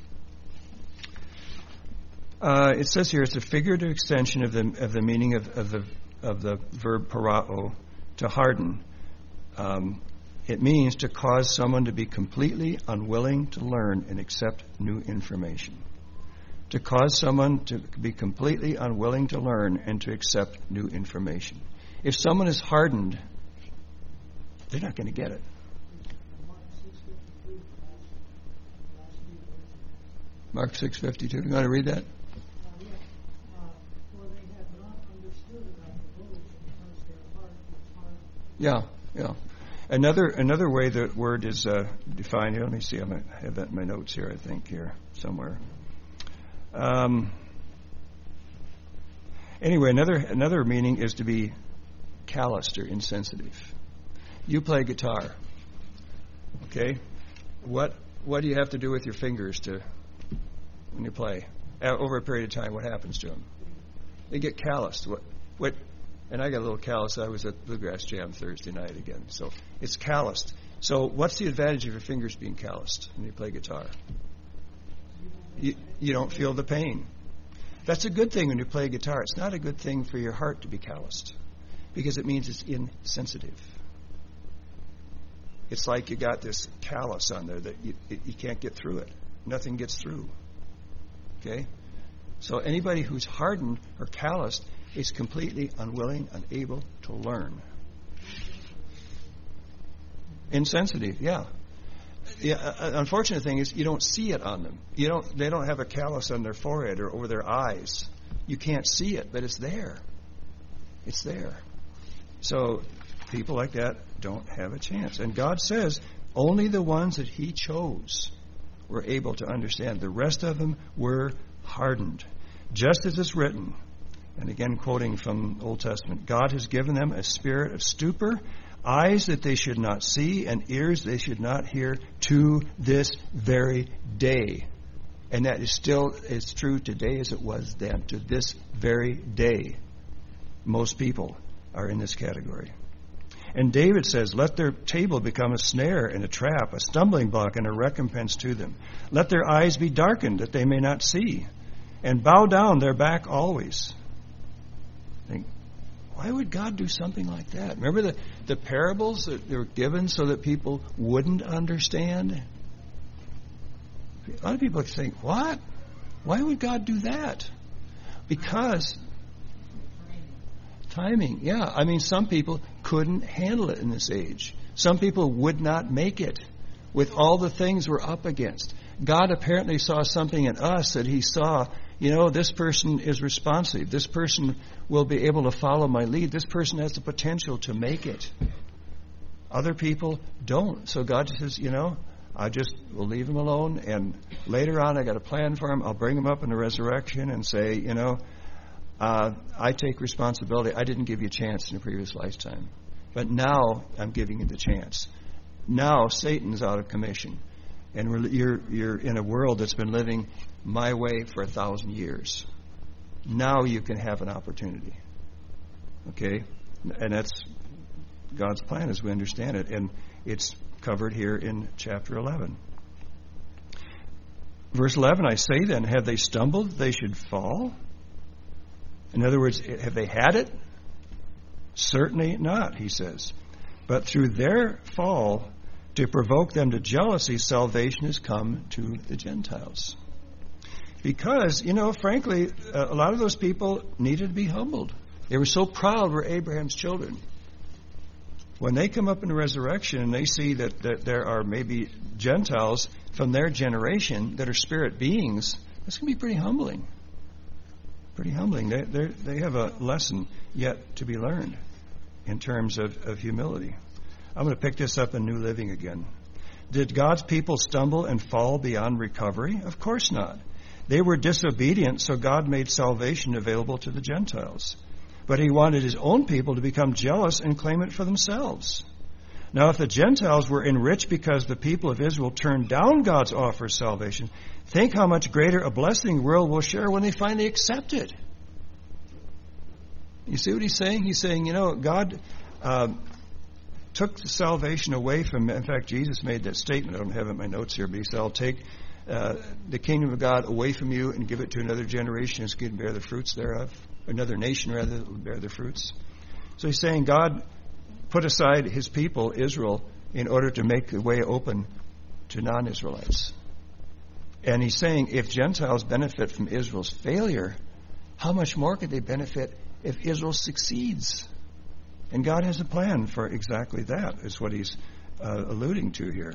Uh, it says here it's a figurative extension of the of the meaning of, of the of the verb parao, to harden. Um, it means to cause someone to be completely unwilling to learn and accept new information. To cause someone to be completely unwilling to learn and to accept new information. If someone is hardened, they're not going to get it. Mark six fifty-two. You want to read that? Yeah, yeah. Another another way the word is uh, defined here. Let me see. I might have that in my notes here. I think here somewhere. Um, anyway, another another meaning is to be calloused or insensitive. You play guitar, okay? What what do you have to do with your fingers to when you play? Uh, over a period of time, what happens to them? They get calloused. What what? And I got a little callous. I was at Bluegrass Jam Thursday night again. So it's calloused. So what's the advantage of your fingers being calloused when you play guitar? You, you don't feel the pain. That's a good thing when you play guitar. It's not a good thing for your heart to be calloused, because it means it's insensitive. It's like you got this callus on there that you, you can't get through it. Nothing gets through. Okay? So anybody who's hardened or calloused is completely unwilling, unable to learn. Insensitive, yeah. Yeah. Uh, unfortunate thing is you don't see it on them. You don't. They don't have a callus on their forehead or over their eyes. You can't see it, but it's there. It's there. So people like that don't have a chance. And God says only the ones that He chose were able to understand. The rest of them were hardened, just as it's written. And again, quoting from Old Testament, God has given them a spirit of stupor, eyes that they should not see, and ears they should not hear, to this very day. And that is still as true today as it was then. To this very day, most people are in this category. And David says, let their table become a snare and a trap, a stumbling block and a recompense to them. Let their eyes be darkened that they may not see, and bow down their back always. Think, Why would God do something like that? Remember the, the parables that were given so that people wouldn't understand? A lot of people think, what? Why would God do that? Because timing, yeah. I mean, some people couldn't handle it in this age. Some people would not make it with all the things we're up against. God apparently saw something in us that he saw, you know, this person is responsive. This person will be able to follow my lead. This person has the potential to make it. Other people don't. So God says, you know, I just will leave him alone. And later on, I got a plan for him. I'll bring him up in the resurrection and say, you know, uh, I take responsibility. I didn't give you a chance in a previous lifetime. But now I'm giving you the chance. Now Satan's out of commission. And we're, you're, you're in a world that's been living my way for a thousand years. Now you can have an opportunity. Okay? And that's God's plan as we understand it. And it's covered here in chapter eleven. Verse eleven, I say then, have they stumbled they should fall? In other words, have they had it? Certainly not, he says. But through their fall, to provoke them to jealousy, salvation has come to the Gentiles. Because, you know, frankly, a lot of those people needed to be humbled. They were so proud we're Abraham's children. When they come up in the resurrection and they see that, that there are maybe Gentiles from their generation that are spirit beings, that's going to be pretty humbling. Pretty humbling. They they have a lesson yet to be learned in terms of, of humility. I'm going to pick this up in New Living again. Did God's people stumble and fall beyond recovery? Of course not. They were disobedient, so God made salvation available to the Gentiles. But he wanted his own people to become jealous and claim it for themselves. Now, if the Gentiles were enriched because the people of Israel turned down God's offer of salvation, think how much greater a blessing the world will share when they finally accept it. You see what he's saying? He's saying, you know, God uh, took the salvation away from, in fact, Jesus made that statement. I don't have it in my notes here, but he said, I'll take uh, the kingdom of God away from you and give it to another generation who can bear the fruits thereof. Another nation, rather, that will bear the fruits. So he's saying God put aside his people, Israel, in order to make the way open to non-Israelites. And he's saying if Gentiles benefit from Israel's failure, how much more could they benefit if Israel succeeds? And God has a plan for exactly that, is what he's uh, alluding to here.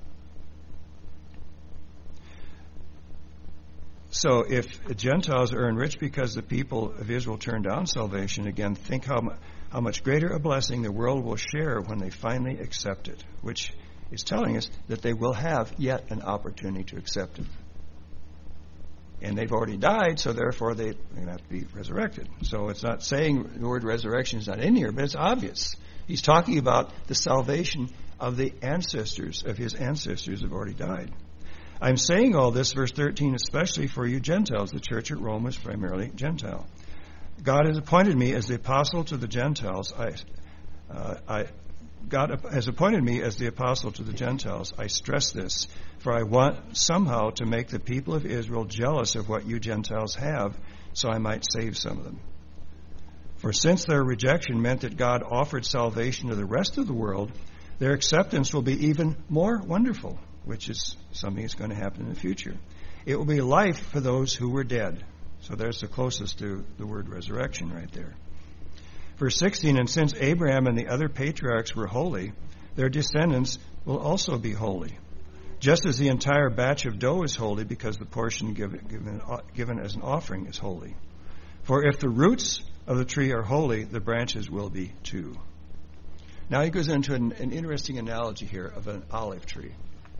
So if Gentiles are enriched because the people of Israel turned down salvation, again, think how, how much greater a blessing the world will share when they finally accept it, which is telling us that they will have yet an opportunity to accept it. And they've already died, so therefore they, they're going to have to be resurrected. So it's not saying the word resurrection is not in here, but it's obvious. He's talking about the salvation of the ancestors, of his ancestors who have already died. I'm saying all this, verse thirteen, especially for you Gentiles. The church at Rome was primarily Gentile. God has appointed me as the apostle to the Gentiles. I, uh, I, God has appointed me as the apostle to the Gentiles. I stress this, for I want somehow to make the people of Israel jealous of what you Gentiles have, so I might save some of them. For since their rejection meant that God offered salvation to the rest of the world, their acceptance will be even more wonderful, which is something that's going to happen in the future. It will be life for those who were dead. So there's the closest to the word resurrection right there. Verse sixteen, and since Abraham and the other patriarchs were holy, their descendants will also be holy. Just as the entire batch of dough is holy because the portion given, given, given as an offering is holy. For if the roots of the tree are holy, the branches will be too. Now he goes into an, an interesting analogy here of an olive tree.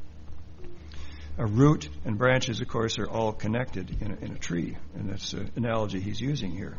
A root and branches, of course, are all connected in a, in a tree, and that's the analogy he's using here.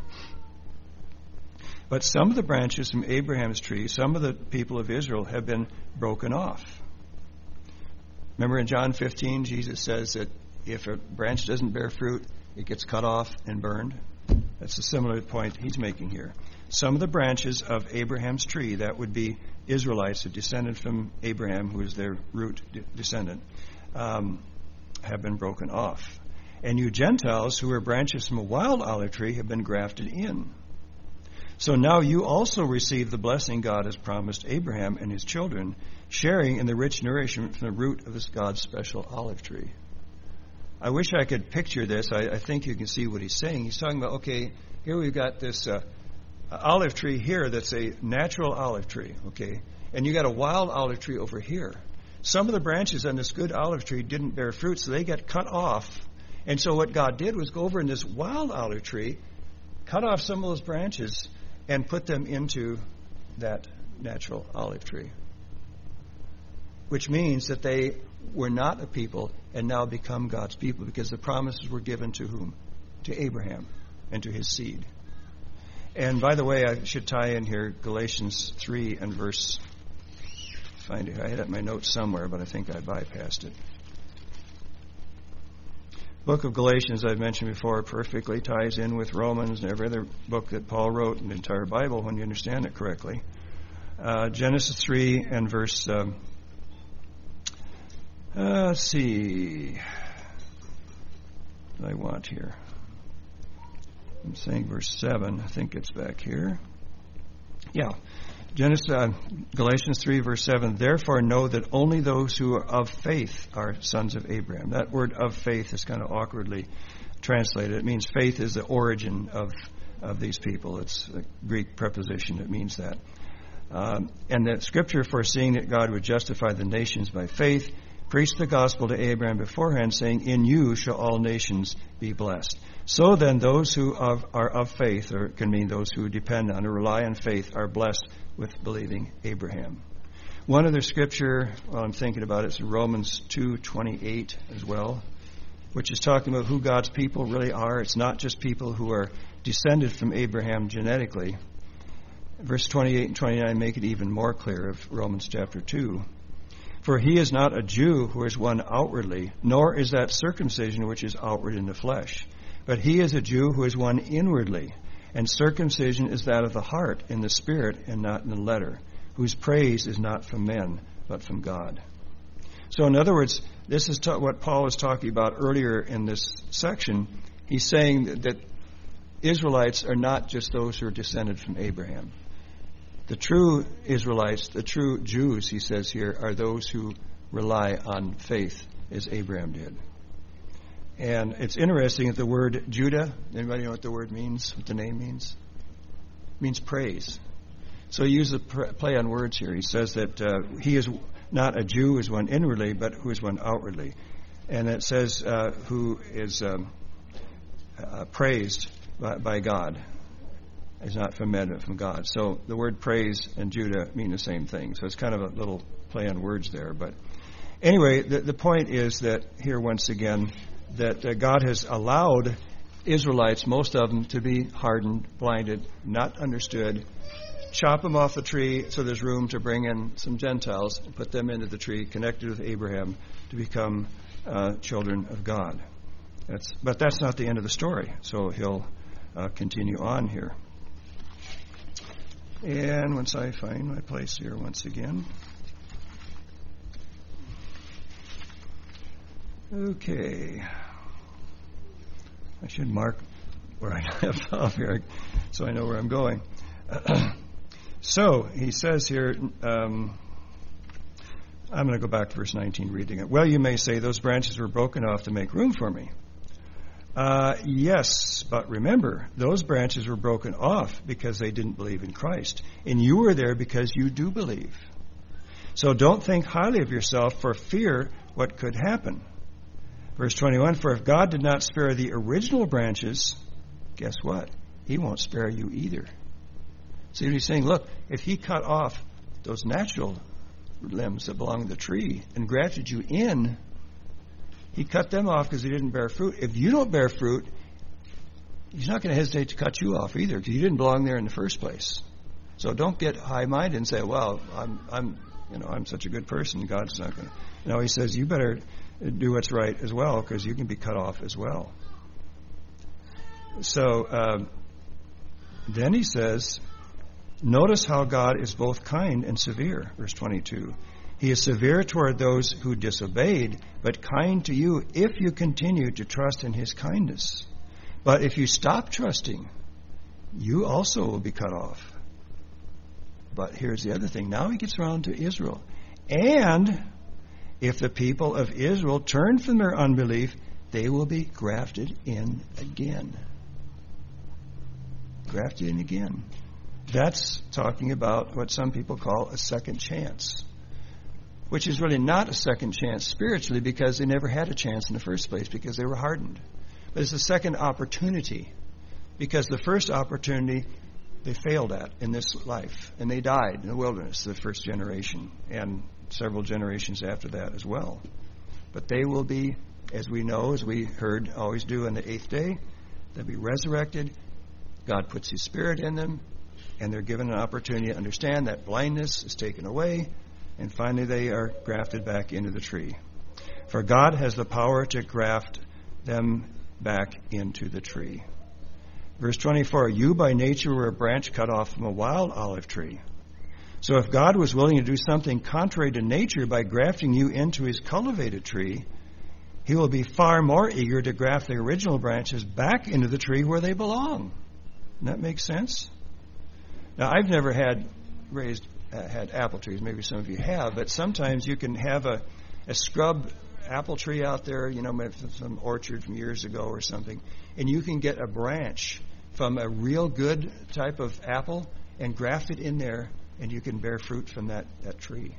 But some of the branches from Abraham's tree, some of the people of Israel, have been broken off. Remember in John fifteen, Jesus says that if a branch doesn't bear fruit, it gets cut off and burned. That's a similar point he's making here. Some of the branches of Abraham's tree, that would be Israelites who descended from Abraham, who is their root de- descendant, um, have been broken off. And you Gentiles, who are branches from a wild olive tree, have been grafted in. So now you also receive the blessing God has promised Abraham and his children, sharing in the rich nourishment from the root of this God's special olive tree. I wish I could picture this. I, I think you can see what he's saying. He's talking about, okay, here we've got this uh, olive tree here that's a natural olive tree, okay? And you got a wild olive tree over here. Some of the branches on this good olive tree didn't bear fruit, so they got cut off. And so what God did was go over in this wild olive tree, cut off some of those branches, and put them into that natural olive tree. Which means that they were not a people and now become God's people, because the promises were given to whom? To Abraham and to his seed. And by the way, I should tie in here Galatians three and verse, find it, I had it in my notes somewhere, but I think I bypassed it. Book of Galatians, I've mentioned before, perfectly ties in with Romans and every other book that Paul wrote in the entire Bible when you understand it correctly. Uh, Genesis three and verse, um, uh, let's see, what do I want here? I'm saying verse seven. I think it's back here. Yeah. Genesis, uh, Galatians three, verse seven. Therefore know that only those who are of faith are sons of Abraham. That word of faith is kind of awkwardly translated. It means faith is the origin of, of these people. It's a Greek preposition that means that. Um, and the scripture, foreseeing that God would justify the nations by faith, preached the gospel to Abraham beforehand, saying, in you shall all nations be blessed. So then those who of, are of faith, or can mean those who depend on or rely on faith, are blessed with believing Abraham. One other scripture, while I'm thinking about it, is Romans two twenty-eight as well, which is talking about who God's people really are. It's not just people who are descended from Abraham genetically. Verse twenty-eight and twenty-nine make it even more clear of Romans chapter two. For he is not a Jew who is one outwardly, nor is that circumcision which is outward in the flesh. But he is a Jew who is one inwardly, and circumcision is that of the heart, in the spirit, and not in the letter, whose praise is not from men, but from God. So in other words, this is ta- what Paul was talking about earlier in this section. He's saying that, that Israelites are not just those who are descended from Abraham. The true Israelites, the true Jews, he says here, are those who rely on faith, as Abraham did. And it's interesting that the word Judah, anybody know what the word means, what the name means? It means praise. So he uses a play on words here. He says that uh, he is not a Jew who is one inwardly, but who is one outwardly. And it says uh, who is um, uh, praised by, by God. Is not from men, but from God. So the word praise and Judah mean the same thing. So it's kind of a little play on words there. But anyway, the, the point is that here once again, that uh, God has allowed Israelites, most of them, to be hardened, blinded, not understood. Chop them off the tree so there's room to bring in some Gentiles and put them into the tree, connected with Abraham, to become uh, children of God. That's, but that's not the end of the story. So he'll uh, continue on here. And once I find my place here once again. Okay. I should mark where I left off here so I know where I'm going. So, he says here, um, I'm going to go back to verse nineteen, reading it. Well, you may say, those branches were broken off to make room for me. Uh, yes, but remember, those branches were broken off because they didn't believe in Christ. And you were there because you do believe. So don't think highly of yourself for fear what could happen. Verse twenty-one, for if God did not spare the original branches, guess what? He won't spare you either. See what he's saying? Look, if he cut off those natural limbs that belong to the tree and grafted you in, he cut them off because they didn't bear fruit. If you don't bear fruit, he's not going to hesitate to cut you off either, because you didn't belong there in the first place. So don't get high-minded and say, "Well, I'm, I'm, you know, I'm such a good person. God's not going to." No, he says you better do what's right as well, because you can be cut off as well. So um, then he says, notice how God is both kind and severe. Verse twenty-two. He is severe toward those who disobeyed, but kind to you if you continue to trust in his kindness. But if you stop trusting, you also will be cut off. But here's the other thing. Now he gets around to Israel. And if the people of Israel turn from their unbelief, they will be grafted in again. Grafted in again. That's talking about what some people call a second chance, which is really not a second chance spiritually, because they never had a chance in the first place because they were hardened. But it's a second opportunity, because the first opportunity they failed at in this life, and they died in the wilderness, the first generation, and several generations after that as well. But they will be, as we know, as we heard always do on the eighth day, they'll be resurrected. God puts His Spirit in them, and they're given an opportunity to understand that blindness is taken away, and finally they are grafted back into the tree. For God has the power to graft them back into the tree. Verse twenty-four, you by nature were a branch cut off from a wild olive tree. So if God was willing to do something contrary to nature by grafting you into His cultivated tree, He will be far more eager to graft the original branches back into the tree where they belong. Doesn't that make sense? Now, I've never had raised uh, had apple trees. Maybe some of you have, but sometimes you can have a, a scrub apple tree out there, you know, maybe some orchard from years ago or something, and you can get a branch from a real good type of apple and graft it in there, and you can bear fruit from that, that tree.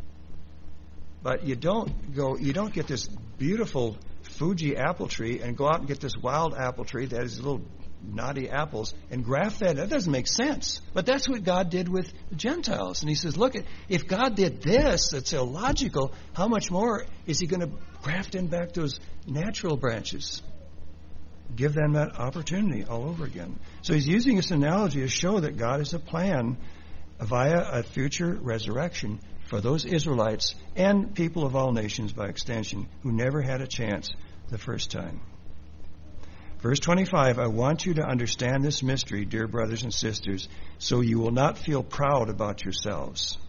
But you don't go, you don't get this beautiful Fuji apple tree and go out and get this wild apple tree that is little naughty apples and graft that. That doesn't make sense. But that's what God did with the Gentiles. And He says, look, if God did this, that's illogical, how much more is He going to graft in back those natural branches? Give them that opportunity all over again. So He's using this analogy to show that God has a plan via a future resurrection for those Israelites and people of all nations by extension who never had a chance the first time. Verse twenty-five, I want you to understand this mystery, dear brothers and sisters, so you will not feel proud about yourselves.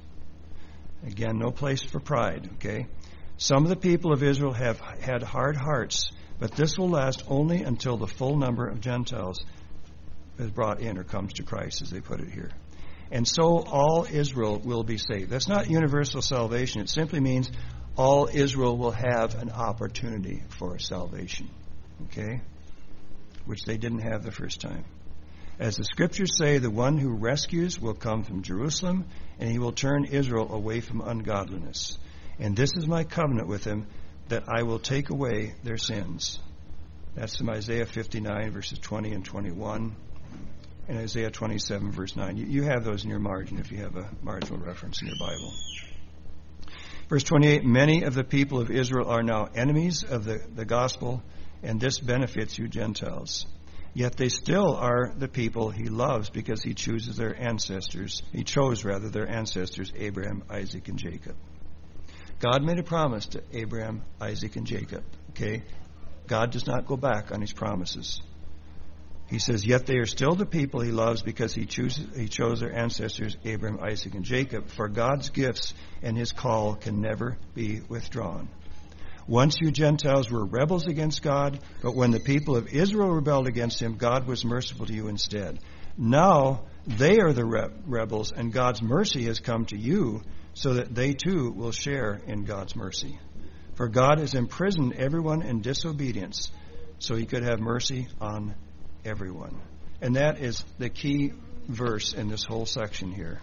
Again, no place for pride, okay? Some of the people of Israel have had hard hearts, but this will last only until the full number of Gentiles is brought in or comes to Christ, as they put it here. And so all Israel will be saved. That's not universal salvation. It simply means all Israel will have an opportunity for salvation, okay? Which they didn't have the first time. As the Scriptures say, the one who rescues will come from Jerusalem, and He will turn Israel away from ungodliness. And this is my covenant with them, that I will take away their sins. That's from Isaiah fifty-nine, verses twenty and twenty-one, and Isaiah twenty-seven, verse nine. You, you have those in your margin if you have a marginal reference in your Bible. Verse twenty-eight, many of the people of Israel are now enemies of the, the gospel, and this benefits you Gentiles. Yet they still are the people He loves because He chooses their ancestors. He chose, rather, their ancestors, Abraham, Isaac, and Jacob. God made a promise to Abraham, Isaac, and Jacob. Okay? God does not go back on His promises. He says, yet they are still the people He loves because He chooses, He chose their ancestors, Abraham, Isaac, and Jacob. For God's gifts and His call can never be withdrawn. Once you Gentiles were rebels against God, but when the people of Israel rebelled against Him, God was merciful to you instead. Now they are the re- rebels, and God's mercy has come to you, so that they too will share in God's mercy. For God has imprisoned everyone in disobedience, so He could have mercy on everyone. And that is the key verse in this whole section here.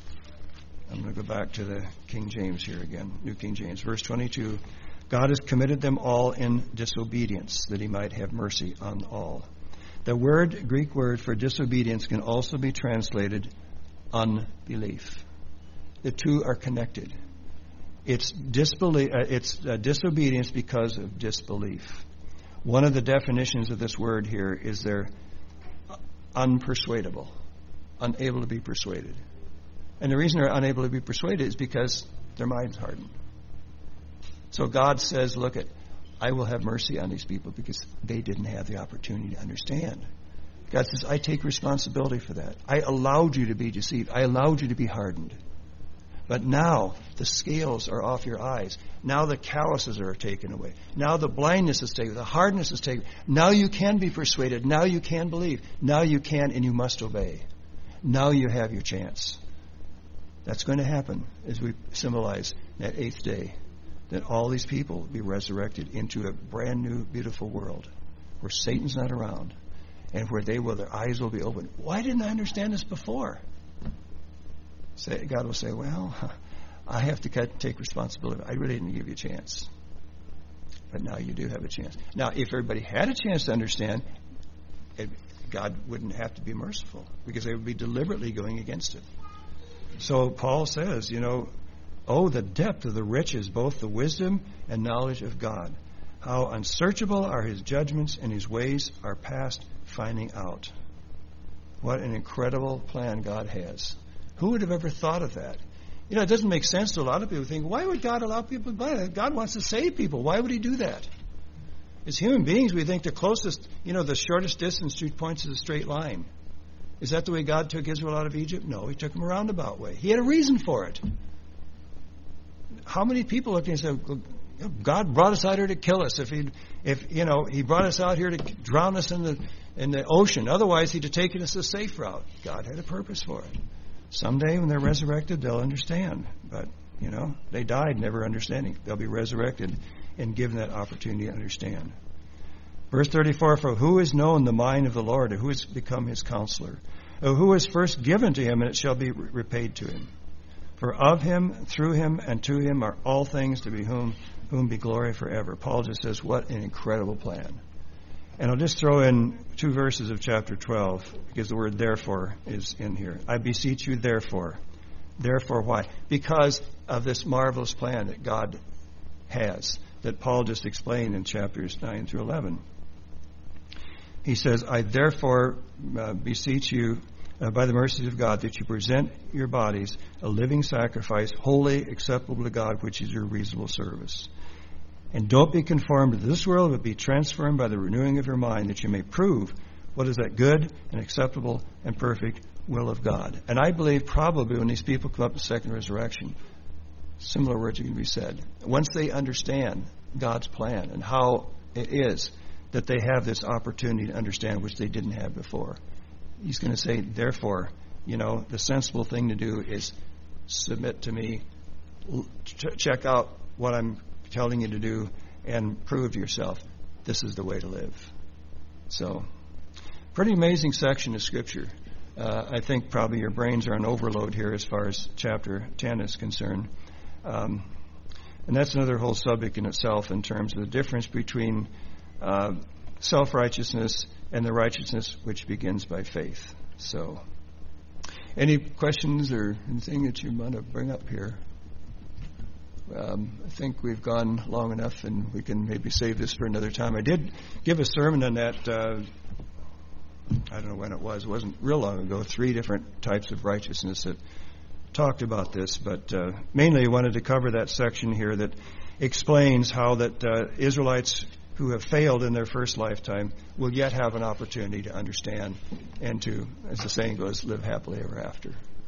I'm going to go back to the King James here again, New King James, verse twenty-two. God has committed them all in disobedience, that He might have mercy on all. The word, Greek word for disobedience can also be translated unbelief. The two are connected. It's disbelief. Uh, it's uh, disobedience because of disbelief. One of the definitions of this word here is they're unpersuadable, unable to be persuaded. And the reason they're unable to be persuaded is because their mind's hardened. So God says, look, at, I will have mercy on these people because they didn't have the opportunity to understand. God says, I take responsibility for that. I allowed you to be deceived. I allowed you to be hardened. But now the scales are off your eyes. Now the calluses are taken away. Now the blindness is taken. The hardness is taken. Now you can be persuaded. Now you can believe. Now you can and you must obey. Now you have your chance. That's going to happen as we symbolize that eighth day, that all these people will be resurrected into a brand new, beautiful world where Satan's not around and where they will, their eyes will be open. Why didn't I understand this before? Say, God will say, well, I have to take responsibility. I really didn't give you a chance. But now you do have a chance. Now, if everybody had a chance to understand, it, God wouldn't have to be merciful because they would be deliberately going against it. So Paul says, you know, oh, the depth of the riches, both the wisdom and knowledge of God. How unsearchable are his judgments and his ways are past finding out. What an incredible plan God has. Who would have ever thought of that? You know, it doesn't make sense to a lot of people. Think, why would God allow people to die? God wants to save people. Why would he do that? As human beings, we think the closest, you know, the shortest distance to points is a straight line. Is that the way God took Israel out of Egypt? No, he took them a roundabout way. He had a reason for it. How many people look and say, God brought us out here to kill us. If he, if you know, he brought us out here to drown us in the in the ocean. Otherwise, he'd have taken us a safe route. God had a purpose for it. Someday, when they're resurrected, they'll understand. But you know, they died never understanding. They'll be resurrected and given that opportunity to understand. Verse thirty-four, for who has known the mind of the Lord, or who has become his counselor? Or who is first given to him, and it shall be repaid to him? For of him, through him, and to him are all things, to be whom, whom be glory forever. Paul just says, what an incredible plan. And I'll just throw in two verses of chapter twelve, because the word therefore is in here. I beseech you, therefore. Therefore, why? Because of this marvelous plan that God has, that Paul just explained in chapters nine through eleven. He says, I therefore uh, beseech you uh, by the mercies of God that you present your bodies a living sacrifice, holy, acceptable to God, which is your reasonable service. And don't be conformed to this world, but be transformed by the renewing of your mind, that you may prove what is that good and acceptable and perfect will of God. And I believe probably when these people come up in the second resurrection, similar words are going to be said. Once they understand God's plan and how it is that they have this opportunity to understand, which they didn't have before. He's going to say, therefore, you know, the sensible thing to do is submit to me, ch- check out what I'm telling you to do, and prove to yourself this is the way to live. So, pretty amazing section of Scripture. Uh, I think probably your brains are on overload here as far as chapter ten is concerned. Um, and that's another whole subject in itself in terms of the difference between Uh, self-righteousness and the righteousness which begins by faith. So, any questions or anything that you want to bring up here? Um, I think we've gone long enough, and we can maybe save this for another time. I did give a sermon on that, uh, I don't know when it was. It wasn't real long ago. Three different types of righteousness that talked about this. But uh, mainly I wanted to cover that section here that explains how that uh, Israelites who have failed in their first lifetime will yet have an opportunity to understand and to, as the saying goes, live happily ever after.